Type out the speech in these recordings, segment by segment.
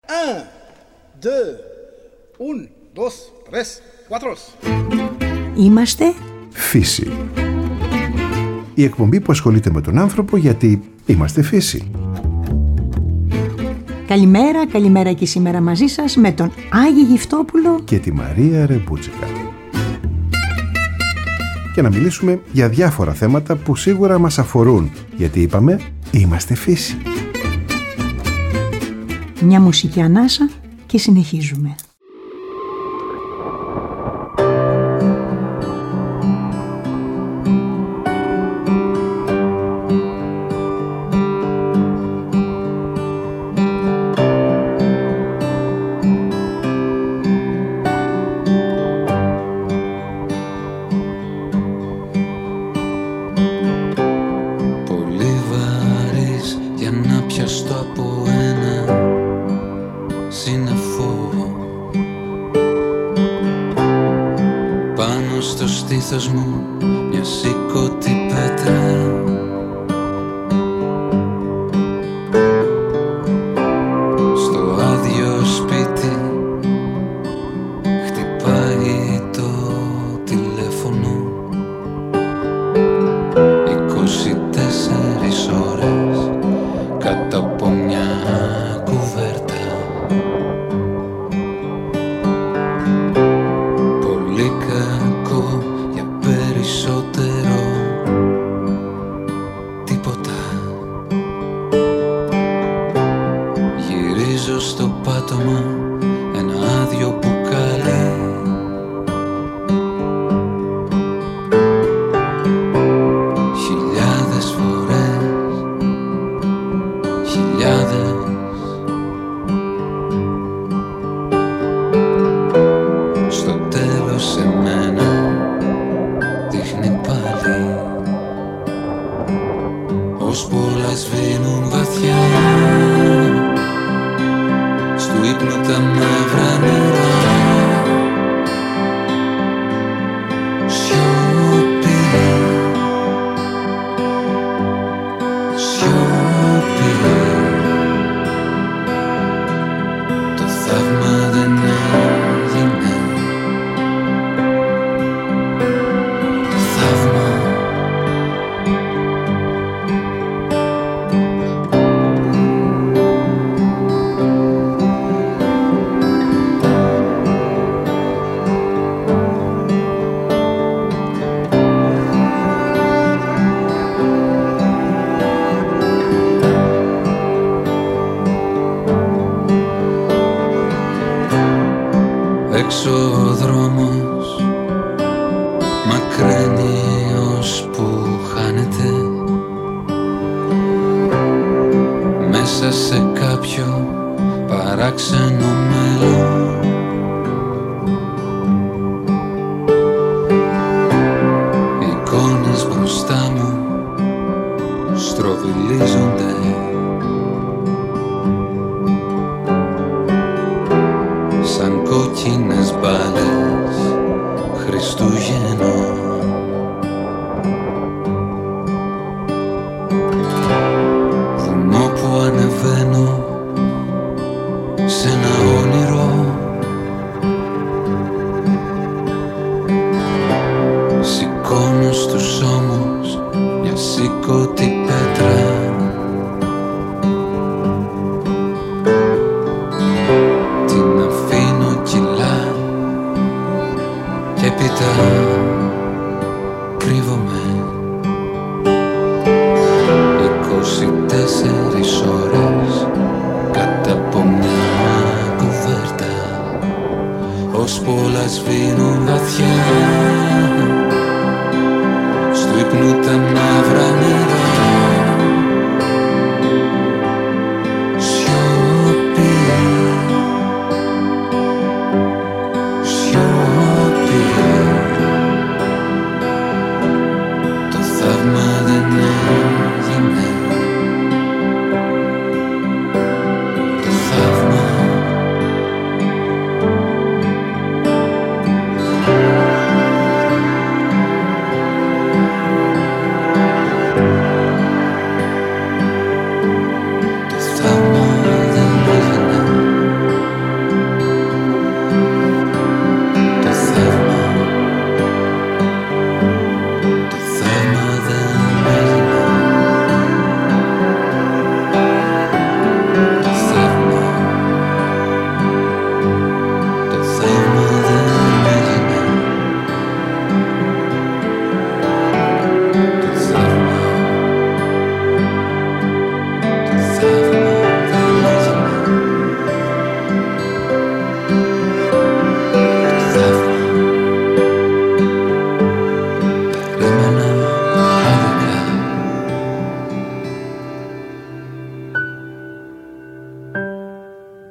Un, deux, un, dos, tres, cuatros. Είμαστε Φύση. Η εκπομπή που ασχολείται με τον άνθρωπο γιατί είμαστε φύση. καλημέρα και σήμερα μαζί σας με τον Άγη Γυφτόπουλο Και τη Μαρία Ρεμπούτσικα. Και να μιλήσουμε για διάφορα θέματα που σίγουρα μας αφορούν, γιατί είπαμε είμαστε φύση. Μια μουσική ανάσα και συνεχίζουμε.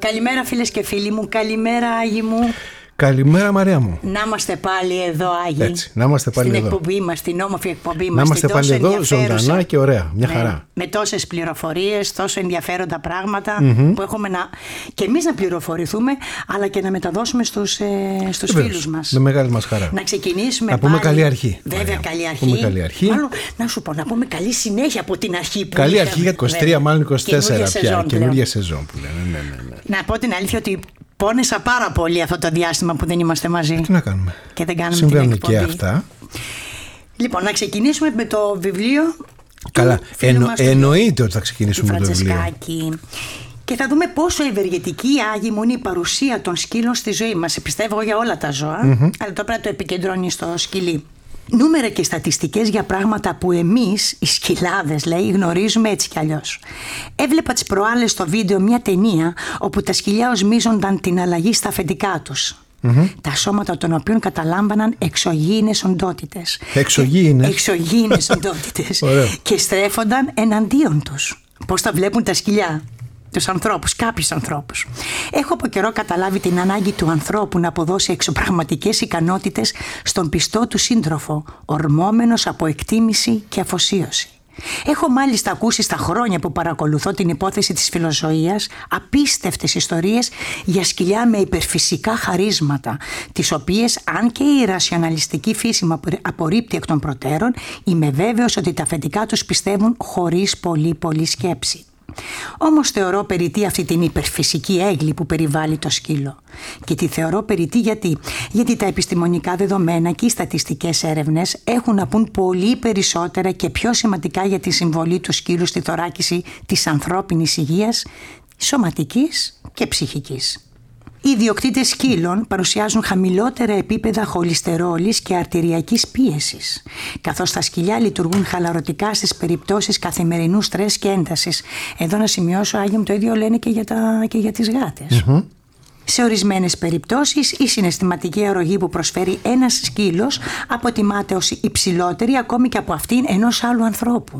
Καλημέρα φίλες και φίλοι μου, καλημέρα Άγιοι μου. Καλημέρα Μαρία μου. Να είμαστε πάλι εδώ Άγιοι. Έτσι, να είμαστε πάλι στην εδώ. εκπομπή μας, στην όμορφη εκπομπή μας. Να είμαστε πάλι εδώ ζωντανά και ωραία, μια χαρά. Με τόσες πληροφορίες, τόσο ενδιαφέροντα πράγματα που έχουμε και εμείς να πληροφορηθούμε, αλλά και να μεταδώσουμε στους φίλους μας. Με μεγάλη μας χαρά. Να ξεκινήσουμε να πούμε πάλι. Καλή αρχή. Βέβαια, καλή αρχή. Πούμε καλή αρχή. Μάλλον, να σου πω, να πούμε καλή συνέχεια από την αρχή που καλή αρχή για 23, μάλλον 24 πια. Καινούργια σεζόν που λένε. Ναι. Να πω την αλήθεια ότι πόνεσα πάρα πολύ αυτό το διάστημα που δεν είμαστε μαζί. Τι να κάνουμε. Και δεν κάνουμε συμβαίνουν την εκπομπή. Και αυτά. Λοιπόν, να ξεκινήσουμε με το βιβλίο. Καλά, εννοείται ότι θα ξεκινήσουμε με το βιβλίο. Και θα δούμε πόσο ευεργετική Άγιοι μου είναι η παρουσία των σκύλων στη ζωή μας. Πιστεύω για όλα τα ζώα, αλλά το πρέπει να το επικεντρώνει στο σκυλί. Νούμερα και στατιστικές για πράγματα που εμείς, οι σκυλάδες, λέει, γνωρίζουμε έτσι κι αλλιώς. Έβλεπα τις προάλλες στο βίντεο μια ταινία όπου τα σκυλιά οσμίζονταν την αλλαγή στα αφεντικά τους. Τα σώματα των οποίων καταλάμβαναν εξωγήινες οντότητες. Εξωγήινες οντότητες. Και στρέφονταν εναντίον τους. Πώς τα βλέπουν τα σκυλιά. Τους ανθρώπους, κάποιους ανθρώπους. Έχω από καιρό καταλάβει την ανάγκη του ανθρώπου να αποδώσει εξωπραγματικές ικανότητες στον πιστό του σύντροφο, ορμόμενος από εκτίμηση και αφοσίωση. Έχω μάλιστα ακούσει στα χρόνια που παρακολουθώ την υπόθεση της φιλοζωίας απίστευτες ιστορίες για σκυλιά με υπερφυσικά χαρίσματα, τις οποίες, αν και η ρασιοναλιστική φύση μου απορρίπτει εκ των προτέρων, είμαι βέβαιος ότι τα αφεντικά τους πιστεύουν χωρίς πολύ σκέψη. Όμως θεωρώ περιττή αυτή την υπερφυσική έγκλη που περιβάλλει το σκύλο. Και τη θεωρώ περιττή γιατί τα επιστημονικά δεδομένα και οι στατιστικές έρευνες έχουν να πούν πολύ περισσότερα και πιο σημαντικά για τη συμβολή του σκύλου στη θωράκιση της ανθρώπινης υγείας, σωματικής και ψυχικής. Οι ιδιοκτήτες σκύλων παρουσιάζουν χαμηλότερα επίπεδα χολυστερόλης και αρτηριακής πίεσης, καθώς τα σκυλιά λειτουργούν χαλαρωτικά στις περιπτώσεις καθημερινού στρες και έντασης. Εδώ να σημειώσω, Άγιο μου, το ίδιο λένε και για τις γάτες. Σε ορισμένες περιπτώσεις, η συναισθηματική αρρωγή που προσφέρει ένας σκύλος αποτιμάται ως υψηλότερη ακόμη και από αυτήν ενός άλλου ανθρώπου.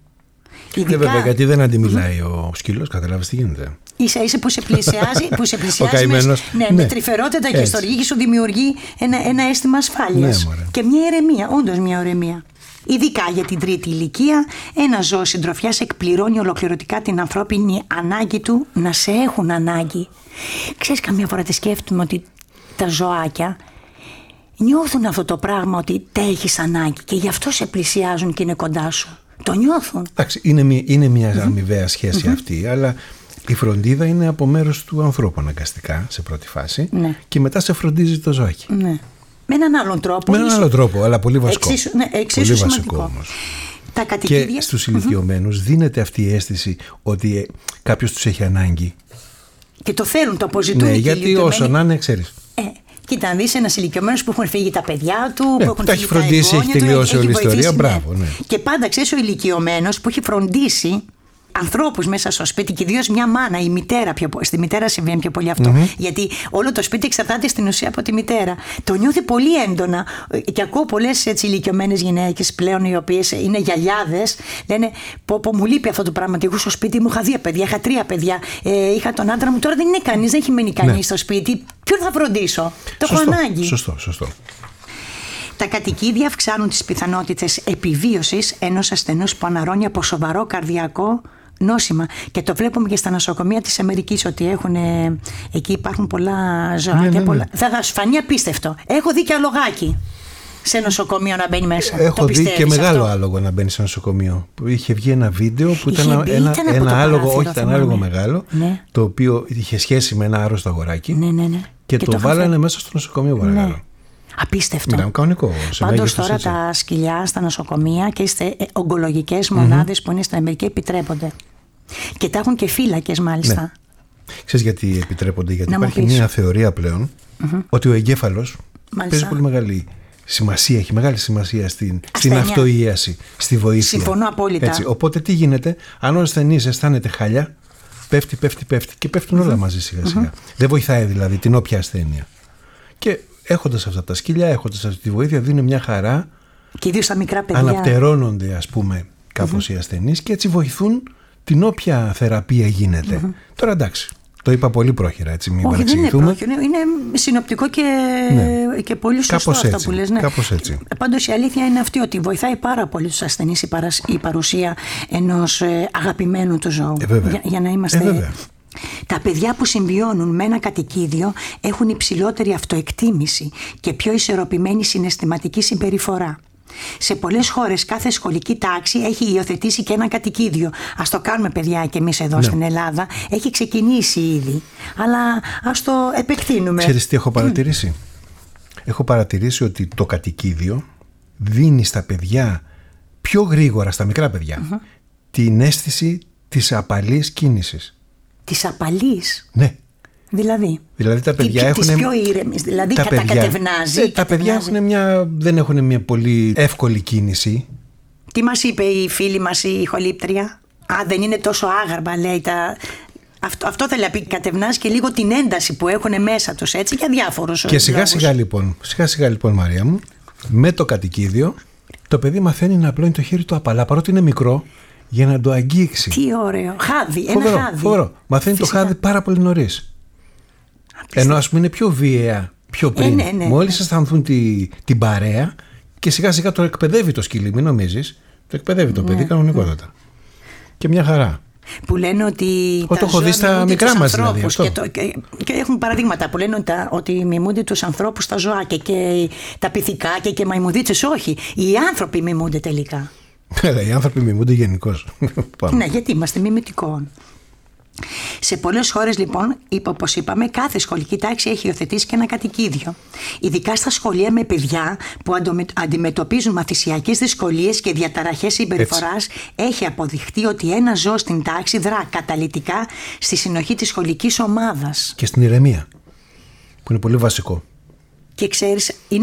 Βέβαια, γιατί δεν αντιμιλάει ο σκύλος, καταλάβεις τι γίνεται. Ίσα-ίσα που σε πλησιάζει με τρυφερότητα και στοργή σου δημιουργεί ένα αίσθημα ασφάλειας και μια ηρεμία, όντως μια ηρεμία. Ειδικά για την τρίτη ηλικία, ένα ζώο συντροφιάς εκπληρώνει ολοκληρωτικά την ανθρώπινη ανάγκη του να σε έχουν ανάγκη. Ξέρεις, καμιά φορά τη σκέφτομαι ότι τα ζωάκια νιώθουν αυτό το πράγμα, ότι τα έχεις ανάγκη και γι' αυτό σε πλησιάζουν και είναι κοντά σου. Το νιώθουν. Εντάξει, είναι μια αμοιβαία σχέση αυτή, αλλά η φροντίδα είναι από μέρος του ανθρώπου αναγκαστικά σε πρώτη φάση και μετά σε φροντίζει το ζωάκι. Ναι. Με έναν άλλον τρόπο. Με έναν άλλο τρόπο, αλλά πολύ βασικό. Εξίσου σημαντικό όμως. Τα κατοικίδια. Και στους ηλικιωμένους δίνεται αυτή η αίσθηση ότι κάποιος τους έχει ανάγκη. Και το θέλουν, το αποζητούν. Ναι, γιατί όσο να είναι, ξέρεις. Κοίτα, να δεις ένας ηλικιωμένος που έχουν φύγει τα παιδιά του, που έχουν τα έχει φροντίσει, έχει τελειώσει όλη η ιστορία. Μπράβο. Ναι. Και πάντα ξέρεις, ο ηλικιωμένος που έχει φροντίσει ανθρώπους μέσα στο σπίτι, και ιδίως μια μάνα, η μητέρα, στη μητέρα συμβαίνει πιο πολύ αυτό. Γιατί όλο το σπίτι εξαρτάται στην ουσία από τη μητέρα. Το νιώθει πολύ έντονα. Και ακούω πολλές ηλικιωμένες γυναίκες πλέον, οι οποίες είναι γιαγιάδες, λένε: Πω, μου λείπει αυτό το πράγμα. Εγώ στο σπίτι μου είχα 2 παιδιά, είχα 3 παιδιά. Είχα τον άντρα μου, τώρα δεν είναι κανείς, δεν έχει μείνει κανείς στο σπίτι. Ποιον θα φροντίσω? Το έχω ανάγκη. Σωστό. Τα κατοικίδια αυξάνουν τις πιθανότητες επιβίωσης ενός ασθενούς που αναρρώνει από σοβαρό καρδιακό νόσημα. Και το βλέπουμε και στα νοσοκομεία της Αμερικής, ότι εκεί υπάρχουν πολλά ζωάκια. Θα σου φανεί απίστευτο. Έχω δει και αλογάκι σε νοσοκομείο να μπαίνει μέσα. Έχω δει και μεγάλο άλογο να μπαίνει σε νοσοκομείο. Είχε βγει ένα βίντεο που ήταν ένα άλογο, όχι, ήταν άλογο μεγάλο, το οποίο είχε σχέση με ένα άρρωστο αγοράκι. Και το βάλανε μέσα στο νοσοκομείο, παρακαλώ. Απίστευτο. Ήταν κανονικό. Πάντως τώρα τα σκυλιά στα νοσοκομεία και στις ογκολογικές μονάδες που είναι στην Αμερική επιτρέπονται. Και τα έχουν και φύλακες μάλιστα. Ναι. Ξέρεις γιατί επιτρέπονται? Γιατί υπάρχει μια θεωρία πλέον ότι ο εγκέφαλος παίζει πολύ μεγάλη σημασία, έχει μεγάλη σημασία στην αυτοίαση, στη βοήθεια. Συμφωνώ απόλυτα. Έτσι, οπότε τι γίνεται? Αν ο ασθενής αισθάνεται χάλια, πέφτει και πέφτουν όλα μαζί σιγά-σιγά. Δεν βοηθάει δηλαδή την όποια ασθένεια. Και έχοντας αυτά τα σκύλια, έχοντας αυτή τη βοήθεια, δίνει μια χαρά. Και ιδίως στα μικρά παιδιά. Αναπτερώνονται, ας πούμε, κάπως οι ασθενείς και έτσι βοηθούν την όποια θεραπεία γίνεται. Τώρα εντάξει, Το είπα πολύ πρόχειρα, έτσι, μην παρεξηγηθούμε. Όχι, δεν είναι πρόχειρο, είναι συνοπτικό και πολύ σωστό αυτό που λες. Ναι. Κάπως έτσι. Πάντως η αλήθεια είναι αυτή, ότι βοηθάει πάρα πολύ τους ασθενείς η παρουσία ενός αγαπημένου του ζώου. Για να είμαστε... Τα παιδιά που συμβιώνουν με ένα κατοικίδιο έχουν υψηλότερη αυτοεκτίμηση και πιο ισορροπημένη συναισθηματική συμπεριφορά. Σε πολλές χώρες κάθε σχολική τάξη έχει υιοθετήσει και ένα κατοικίδιο. Ας το κάνουμε, παιδιά, και εμείς εδώ στην Ελλάδα. Έχει ξεκινήσει ήδη. Αλλά ας το επεκτείνουμε. Ξέρεις τι έχω παρατηρήσει? Έχω παρατηρήσει ότι το κατοικίδιο δίνει στα παιδιά πιο γρήγορα, στα μικρά παιδιά, την αίσθηση της απαλής κίνησης. Της απαλής? Ναι. Δηλαδή τα παιδιά έχουν. Τις πιο ήρεμες, δηλαδή κατακατευνάζει. Τα παιδιά δεν έχουν μια πολύ εύκολη κίνηση. Τι μας είπε η φίλη μας η ηχολήπτρια? Δεν είναι τόσο άγαρμα, λέει. Αυτό θέλει να πει, κατευνάζει και λίγο την ένταση που έχουν μέσα τους, έτσι, για διάφορους λόγους. Και σιγά σιγά λοιπόν, Μαρία μου, με το κατοικίδιο το παιδί μαθαίνει να απλώνει το χέρι του απαλά, παρότι είναι μικρό, για να το αγγίξει. Τι ωραίο. Χάδι, ένα χάδι. Φοβερό. Μαθαίνει φυσικά το χάδι πάρα πολύ νωρίς. Ενώ ας πούμε είναι πιο βίαια πιο πριν. Ναι. Μόλις αισθανθούν την παρέα και σιγά σιγά το εκπαιδεύει το σκυλί, μην νομίζεις. Το εκπαιδεύει το παιδί κανονικότατα. Και μια χαρά. Που λένε ότι. Το έχω δει στα μικρά μας δηλαδή. Και έχουν παραδείγματα που λένε ότι μιμούνται τους ανθρώπους τα ζωάκια και τα πυθικάκια και μαϊμουδίτσες. Όχι. Οι άνθρωποι μιμούνται τελικά. Οι άνθρωποι μιμούνται γενικώς. Ναι, γιατί είμαστε μιμητικών. Σε πολλές χώρες λοιπόν, όπως είπαμε, κάθε σχολική τάξη έχει υιοθετήσει και ένα κατοικίδιο. Ειδικά στα σχολεία με παιδιά που αντιμετωπίζουν μαθησιακές δυσκολίες και διαταραχές συμπεριφοράς, έχει αποδειχτεί ότι ένα ζώο στην τάξη δρά καταλυτικά στη συνοχή της σχολικής ομάδας. Και στην ηρεμία, που είναι πολύ βασικό. Και ξέρεις, είναι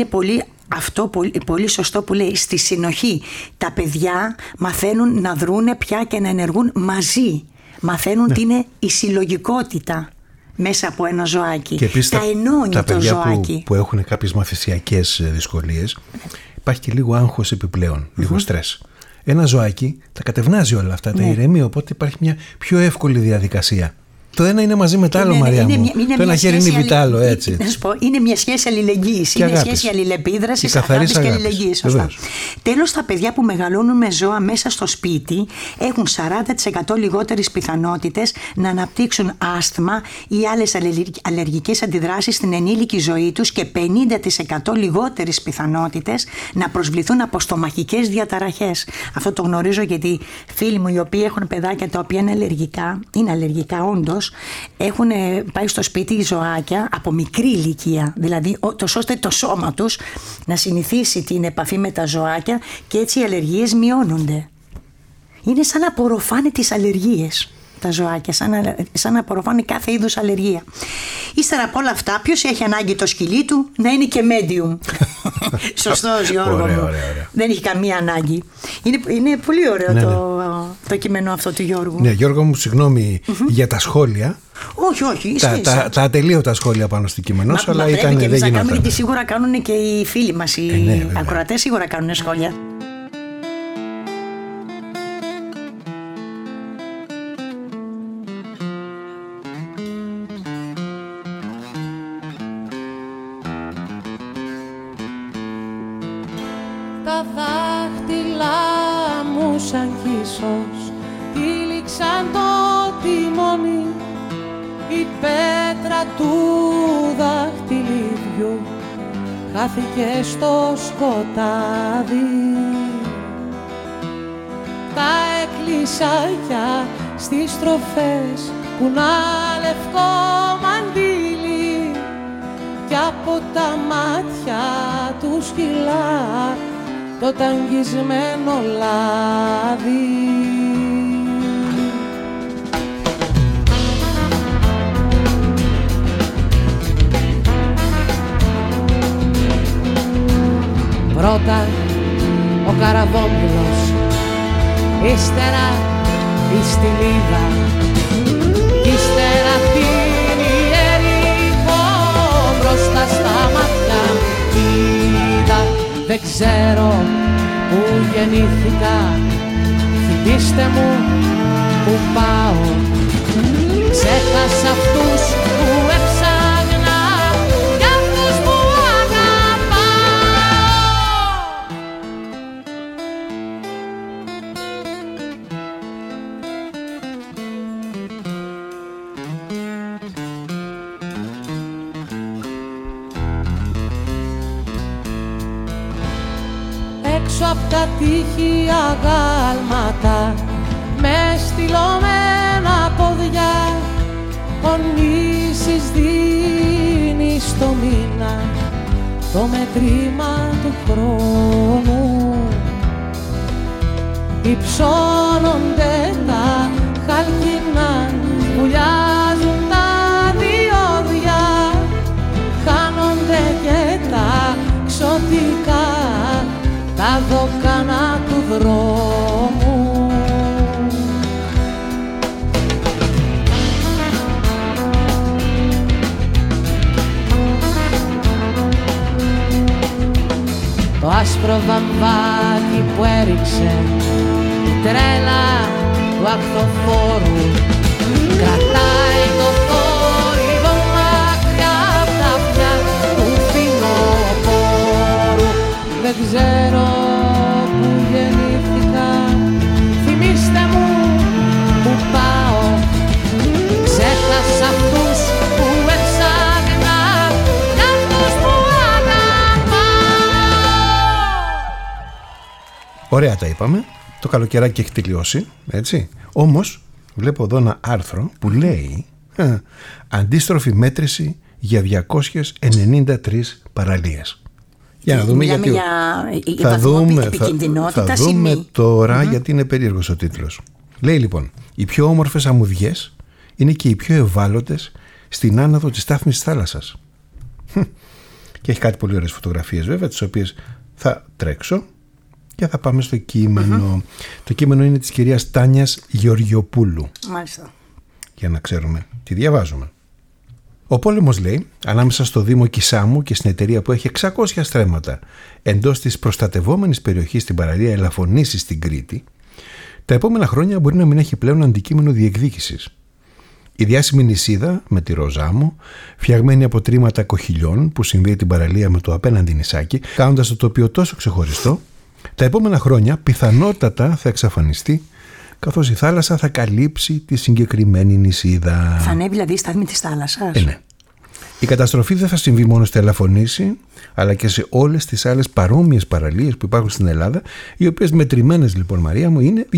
πολύ σωστό που λέει, στη συνοχή. Τα παιδιά μαθαίνουν να δρούνε πια και να ενεργούν μαζί. Μαθαίνουν τι είναι η συλλογικότητα μέσα από ένα ζωάκι. Και επίσης τα ενώνει τα το ζωάκι. Που έχουν κάποιες μαθησιακές δυσκολίες, υπάρχει και λίγο άγχος επιπλέον, λίγο στρες. Ένα ζωάκι τα κατευνάζει όλα αυτά, τα ηρεμεί, οπότε υπάρχει μια πιο εύκολη διαδικασία. Το ένα είναι μαζί με το άλλο, Μαρία μου. Το ένα χέρι είναι βιτάλο, έτσι. Να σου πω, είναι μια σχέση αλληλεγγύης. Είναι μια σχέση αλληλεπίδρασης, αγάπης και αλληλεγγύης. Τέλος, τα παιδιά που μεγαλώνουν με ζώα μέσα στο σπίτι έχουν 40% λιγότερες πιθανότητες να αναπτύξουν άσθμα ή άλλες αλλεργικές αντιδράσεις στην ενήλικη ζωή τους και 50% λιγότερες πιθανότητες να προσβληθούν από στομαχικές διαταραχές. Αυτό το γνωρίζω γιατί φίλοι μου οι οποίοι έχουν παιδάκια τα οποία είναι αλλεργικά όντως, έχουν πάει στο σπίτι ζωάκια από μικρή ηλικία, δηλαδή ώστε το σώμα τους να συνηθίσει την επαφή με τα ζωάκια και έτσι οι αλλεργίες μειώνονται. Είναι σαν να απορροφάνε τις αλλεργίες τα ζωάκια, σαν να απορροφάνε κάθε είδους αλλεργία. Ύστερα από όλα αυτά, ποιος έχει ανάγκη το σκυλί του να είναι και medium? Σωστός, Γιώργο μου. Ωραία. Δεν έχει καμία ανάγκη. Είναι πολύ ωραίο το κείμενο αυτό του Γιώργου. Ναι, Γιώργο μου, συγγνώμη για τα σχόλια. Όχι. Τα ατελείωτα σχόλια πάνω στο κείμενο, αλλά δεν γινόταν. Γιατί σίγουρα κάνουν και οι φίλοι μας, οι ακροατές σίγουρα κάνουν σχόλια. Τα δάχτυλα μου σαν κύσος τύλιξαν το τιμόνι, η πέτρα του δαχτυλιδιού χάθηκε στο σκοτάδι. Τα εκκλησάκια στις στροφές που να λευκό μαντήλι κι από τα μάτια του σκυλά το ταγγισμένο λάδι. Πρώτα ο καραβόμιλος, ύστερα η στυλίδα, ύστερα την Ιερικό μπροστά στα μάτια είδα. Δεν ξέρω που γεννήθηκα, θυμίστε μου που πάω. Ξέχασα αυτούς που έψαγνα κι αυτούς που αγαπάω. Έξω απ' τα τείχια γάλματα με στυλωμένα πόδια ο Νήσης δίνει στο μήνα το μετρήμα του χρόνου. Υψώνονται τα χαλκινά, βουλιάζουν τα διόδια, χάνονται και τα ξωτικά τα δόκανα του δρόμου. Το άσπρο βαμβάκι που έριξε η τρέλα του ακτοφόρου κρατάει το θόρυβο μακριά απ' τα αυτιά του φθινοπόρου. Δεν ξέρω που γεννήθηκα, θυμίστε μου που πάω. Ξέχασα αυτούς που έψαγνα κι αυτούς που Ωραία τα είπαμε. Το καλοκαιράκι έχει τελειώσει, έτσι. Όμως βλέπω εδώ ένα άρθρο που λέει αντίστροφη μέτρηση για 293 παραλίες. Για να δούμε γιατί. Θα δούμε τώρα γιατί είναι περίεργος ο τίτλος. Λέει λοιπόν, οι πιο όμορφες αμμουδιές είναι και οι πιο ευάλωτες στην άνοδο της στάθμης της θάλασσας. Και έχει κάτι πολύ ωραίες φωτογραφίες βέβαια, τις οποίες θα τρέξω και θα πάμε στο κείμενο. Το κείμενο είναι της κυρίας Τάνιας Γεωργιοπούλου. Μάλιστα. Για να ξέρουμε τι διαβάζουμε. Ο πόλεμος, λέει, ανάμεσα στο Δήμο Κισάμου και στην εταιρεία που έχει 600 στρέμματα εντός της προστατευόμενης περιοχής στην παραλία Ελαφωνήσης στην Κρήτη, τα επόμενα χρόνια μπορεί να μην έχει πλέον αντικείμενο διεκδίκησης. Η διάσημη νησίδα με τη Ροζάμο, φτιαγμένη από τρίματα κοχυλιών που συνδέει την παραλία με το απέναντι νησάκι, κάνοντας το τοπίο τόσο ξεχωριστό, τα επόμενα χρόνια πιθανότατα θα εξαφανιστεί, καθώς η θάλασσα θα καλύψει τη συγκεκριμένη νησίδα. Θα ανέβει δηλαδή η στάθμη της θάλασσας. Ναι. Η καταστροφή δεν θα συμβεί μόνο στη Ελαφωνήση, αλλά και σε όλες τις άλλες παρόμοιες παραλίες που υπάρχουν στην Ελλάδα, οι οποίες μετρημένες, λοιπόν, Μαρία μου, είναι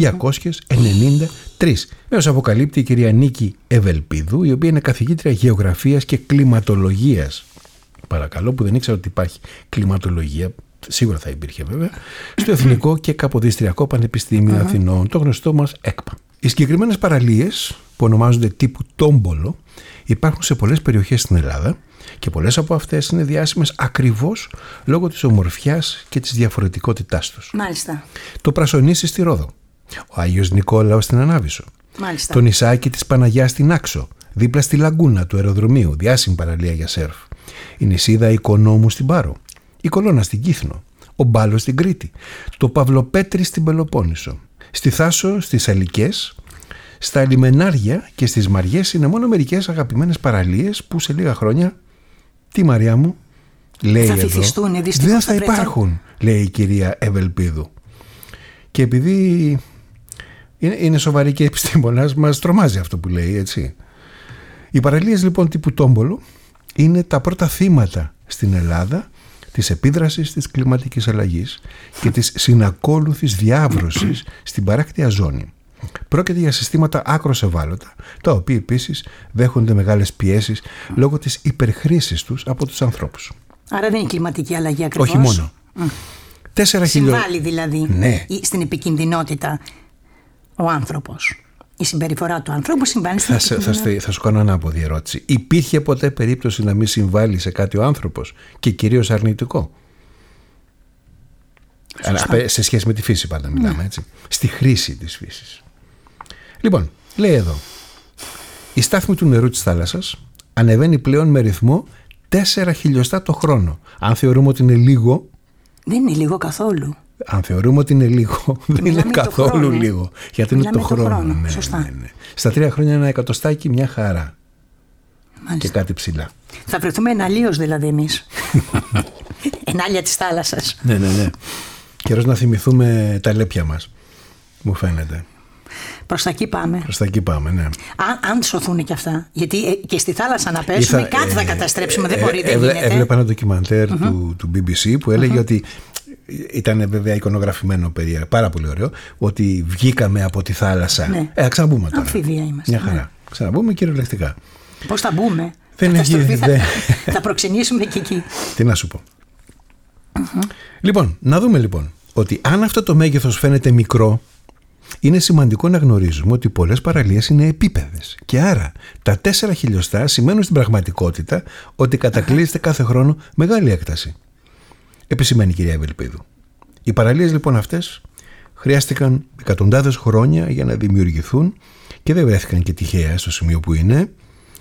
293. Έως αποκαλύπτει η κυρία Νίκη Ευελπίδου, η οποία είναι καθηγήτρια γεωγραφίας και κλιματολογίας. Παρακαλώ, που δεν ήξερα ότι υπάρχει κλιματολογία. Σίγουρα θα υπήρχε βέβαια, στο Εθνικό και Καποδιστριακό Πανεπιστήμιο Αθηνών, το γνωστό μας ΕΚΠΑ. Οι συγκεκριμένες παραλίες, που ονομάζονται τύπου τόμπολο, υπάρχουν σε πολλές περιοχές στην Ελλάδα και πολλές από αυτές είναι διάσημες ακριβώς λόγω της ομορφιάς και της διαφορετικότητάς τους. Μάλιστα. Το Πρασονήσι στη Ρόδο, ο Άγιος Νικόλαος στην Ανάβησο, μάλιστα, το νησάκι της Παναγιάς στην Άξο, δίπλα στη Λαγκούνα του αεροδρομίου, διάσημη παραλία για σερφ, η νησίδα Οικονόμου στην Πάρο, η Κολώνα στην Κύθνο, ο Μπάλος στην Κρήτη, το Παυλοπέτρι στην Πελοπόννησο, στη Θάσο, στις Αλικές, στα Λιμενάρια και στις Μαριές είναι μόνο μερικές αγαπημένες παραλίες που σε λίγα χρόνια, τι Μαριά μου, λέει θα εδώ, δεν θα υπάρχουν, λέει η κυρία Ευελπίδου. Και επειδή είναι σοβαρή και επιστήμονας, μας τρομάζει αυτό που λέει, έτσι. Οι παραλίες, λοιπόν, τύπου τόμπολο είναι τα πρώτα θύματα στην Ελλάδα της επίδρασης της κλιματικής αλλαγής και της συνακόλουθης διάβρωσης στην παράκτια ζώνη. Πρόκειται για συστήματα άκρως ευάλωτα, τα οποία επίσης δέχονται μεγάλες πιέσεις λόγω της υπερχρήσης τους από τους ανθρώπους. Άρα δεν είναι κλιματική αλλαγή ακριβώς. Όχι μόνο. 4 συμβάλλει δηλαδή, ναι, στην επικινδυνότητα ο άνθρωπος. Η συμπεριφορά του ανθρώπου συμβάλλει στην επικινδυνότητα. Θα σου κάνω ανάποδη ερώτηση. Υπήρχε ποτέ περίπτωση να μην συμβάλλει σε κάτι ο άνθρωπος και κυρίως αρνητικό? Σε σχέση με τη φύση πάντα μιλάμε, έτσι. Στη χρήση της φύσης. Λοιπόν, λέει εδώ, η στάθμη του νερού της θάλασσας ανεβαίνει πλέον με ρυθμό 4 χιλιοστά το χρόνο. Αν θεωρούμε ότι είναι λίγο, δεν είναι λίγο καθόλου. Αν θεωρούμε ότι είναι λίγο, δεν είναι καθόλου λίγο. Γιατί είναι το χρόνο. Ναι, σωστά. Ναι. Στα 3 χρόνια ένα εκατοστάκι μια χαρά. Μάλιστα. Και κάτι ψηλά. Θα βρεθούμε εναλίως δηλαδή εμείς. Ενάλια της θάλασσας. Ναι. Καιρός να θυμηθούμε τα λέπια μας, μου φαίνεται. Προς τα εκεί πάμε. Ναι. Αν σωθούν και αυτά. Γιατί και στη θάλασσα να πέσουμε, κάτι θα καταστρέψουμε. Δεν μπορεί, δεν γίνεται. Έβλεπα ένα ντοκιμαντέρ του BBC που έλεγε ότι ήταν βέβαια εικονογραφημένο, πάρα πολύ ωραίο, ότι βγήκαμε από τη θάλασσα. Ναι. Θα ξαναμπούμε τώρα. Αμφιβία είμαστε. Μια χαρά. Ναι. Ξαναμπούμε κυριολεκτικά. Πώς θα μπούμε? Θα προξενήσουμε και εκεί. Τι να σου πω. Λοιπόν, να δούμε λοιπόν ότι αν αυτό το μέγεθος φαίνεται μικρό, είναι σημαντικό να γνωρίζουμε ότι πολλές παραλίες είναι επίπεδες και άρα τα 4 χιλιοστά σημαίνουν στην πραγματικότητα ότι κατακλείζεται κάθε χρόνο μεγάλη έκταση. Επισημαίνει η κυρία Ευελπίδου. Οι παραλίες λοιπόν αυτές χρειάστηκαν εκατοντάδες χρόνια για να δημιουργηθούν και δεν βρέθηκαν και τυχαία στο σημείο που είναι.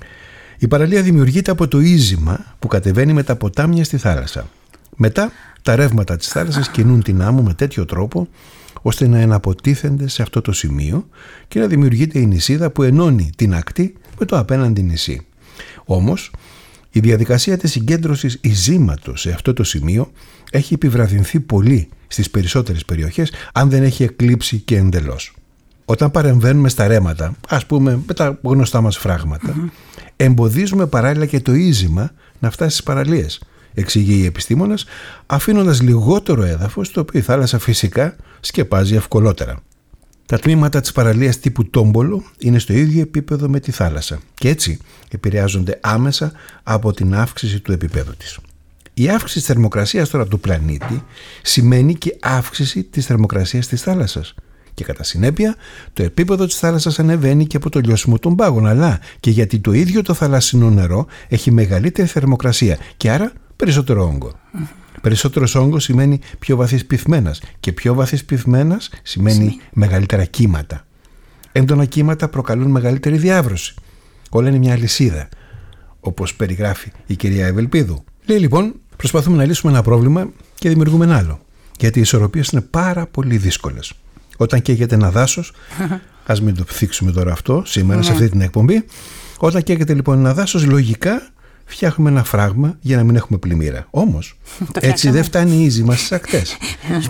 Η παραλία δημιουργείται από το ίζημα που κατεβαίνει με τα ποτάμια στη θάλασσα. Μετά τα ρεύματα της θάλασσας κινούν την άμμο με τέτοιο τρόπο ώστε να εναποτίθενται σε αυτό το σημείο και να δημιουργείται η νησίδα που ενώνει την ακτή με το απέναντι νησί. Όμως, η διαδικασία της συγκέντρωσης ειζήματος σε αυτό το σημείο έχει επιβραδυνθεί πολύ στις περισσότερες περιοχές, αν δεν έχει εκλείψει και εντελώς. Όταν παρεμβαίνουμε στα ρέματα, ας πούμε με τα γνωστά μας φράγματα, εμποδίζουμε παράλληλα και το ίζημα να φτάσει στις παραλίες, εξηγεί η επιστήμονας, αφήνοντας λιγότερο έδαφος, το οποίο η θάλασσα φυσικά σκεπάζει ευκολότερα. Τα τμήματα της παραλίας τύπου τόμπολο είναι στο ίδιο επίπεδο με τη θάλασσα και έτσι επηρεάζονται άμεσα από την αύξηση του επίπεδου της. Η αύξηση της θερμοκρασίας τώρα του πλανήτη σημαίνει και αύξηση της θερμοκρασίας της θάλασσας. Και κατά συνέπεια το επίπεδο της θάλασσας ανεβαίνει και από το λιώσιμο των πάγων, αλλά και γιατί το ίδιο το θαλασσινό νερό έχει μεγαλύτερη θερμοκρασία και άρα περισσότερο όγκο. Περισσότερος όγκος σημαίνει πιο βαθύς πυθμένας και πιο βαθύς πυθμένας σημαίνει μεγαλύτερα κύματα. Έντονα κύματα προκαλούν μεγαλύτερη διάβρωση. Όλα είναι μια αλυσίδα, όπως περιγράφει η κυρία Ευελπίδου. Λέει λοιπόν, προσπαθούμε να λύσουμε ένα πρόβλημα και δημιουργούμε ένα άλλο, γιατί οι ισορροπίες είναι πάρα πολύ δύσκολες. Όταν καίγεται ένα δάσος, ας μην το θίξουμε τώρα αυτό σήμερα σε αυτή την εκπομπή, όταν καίγεται λοιπόν ένα δάσος, λογικά φτιάχνουμε ένα φράγμα για να μην έχουμε πλημμύρα. Όμως, έτσι δεν φτάνει η ίζημα στις ακτές.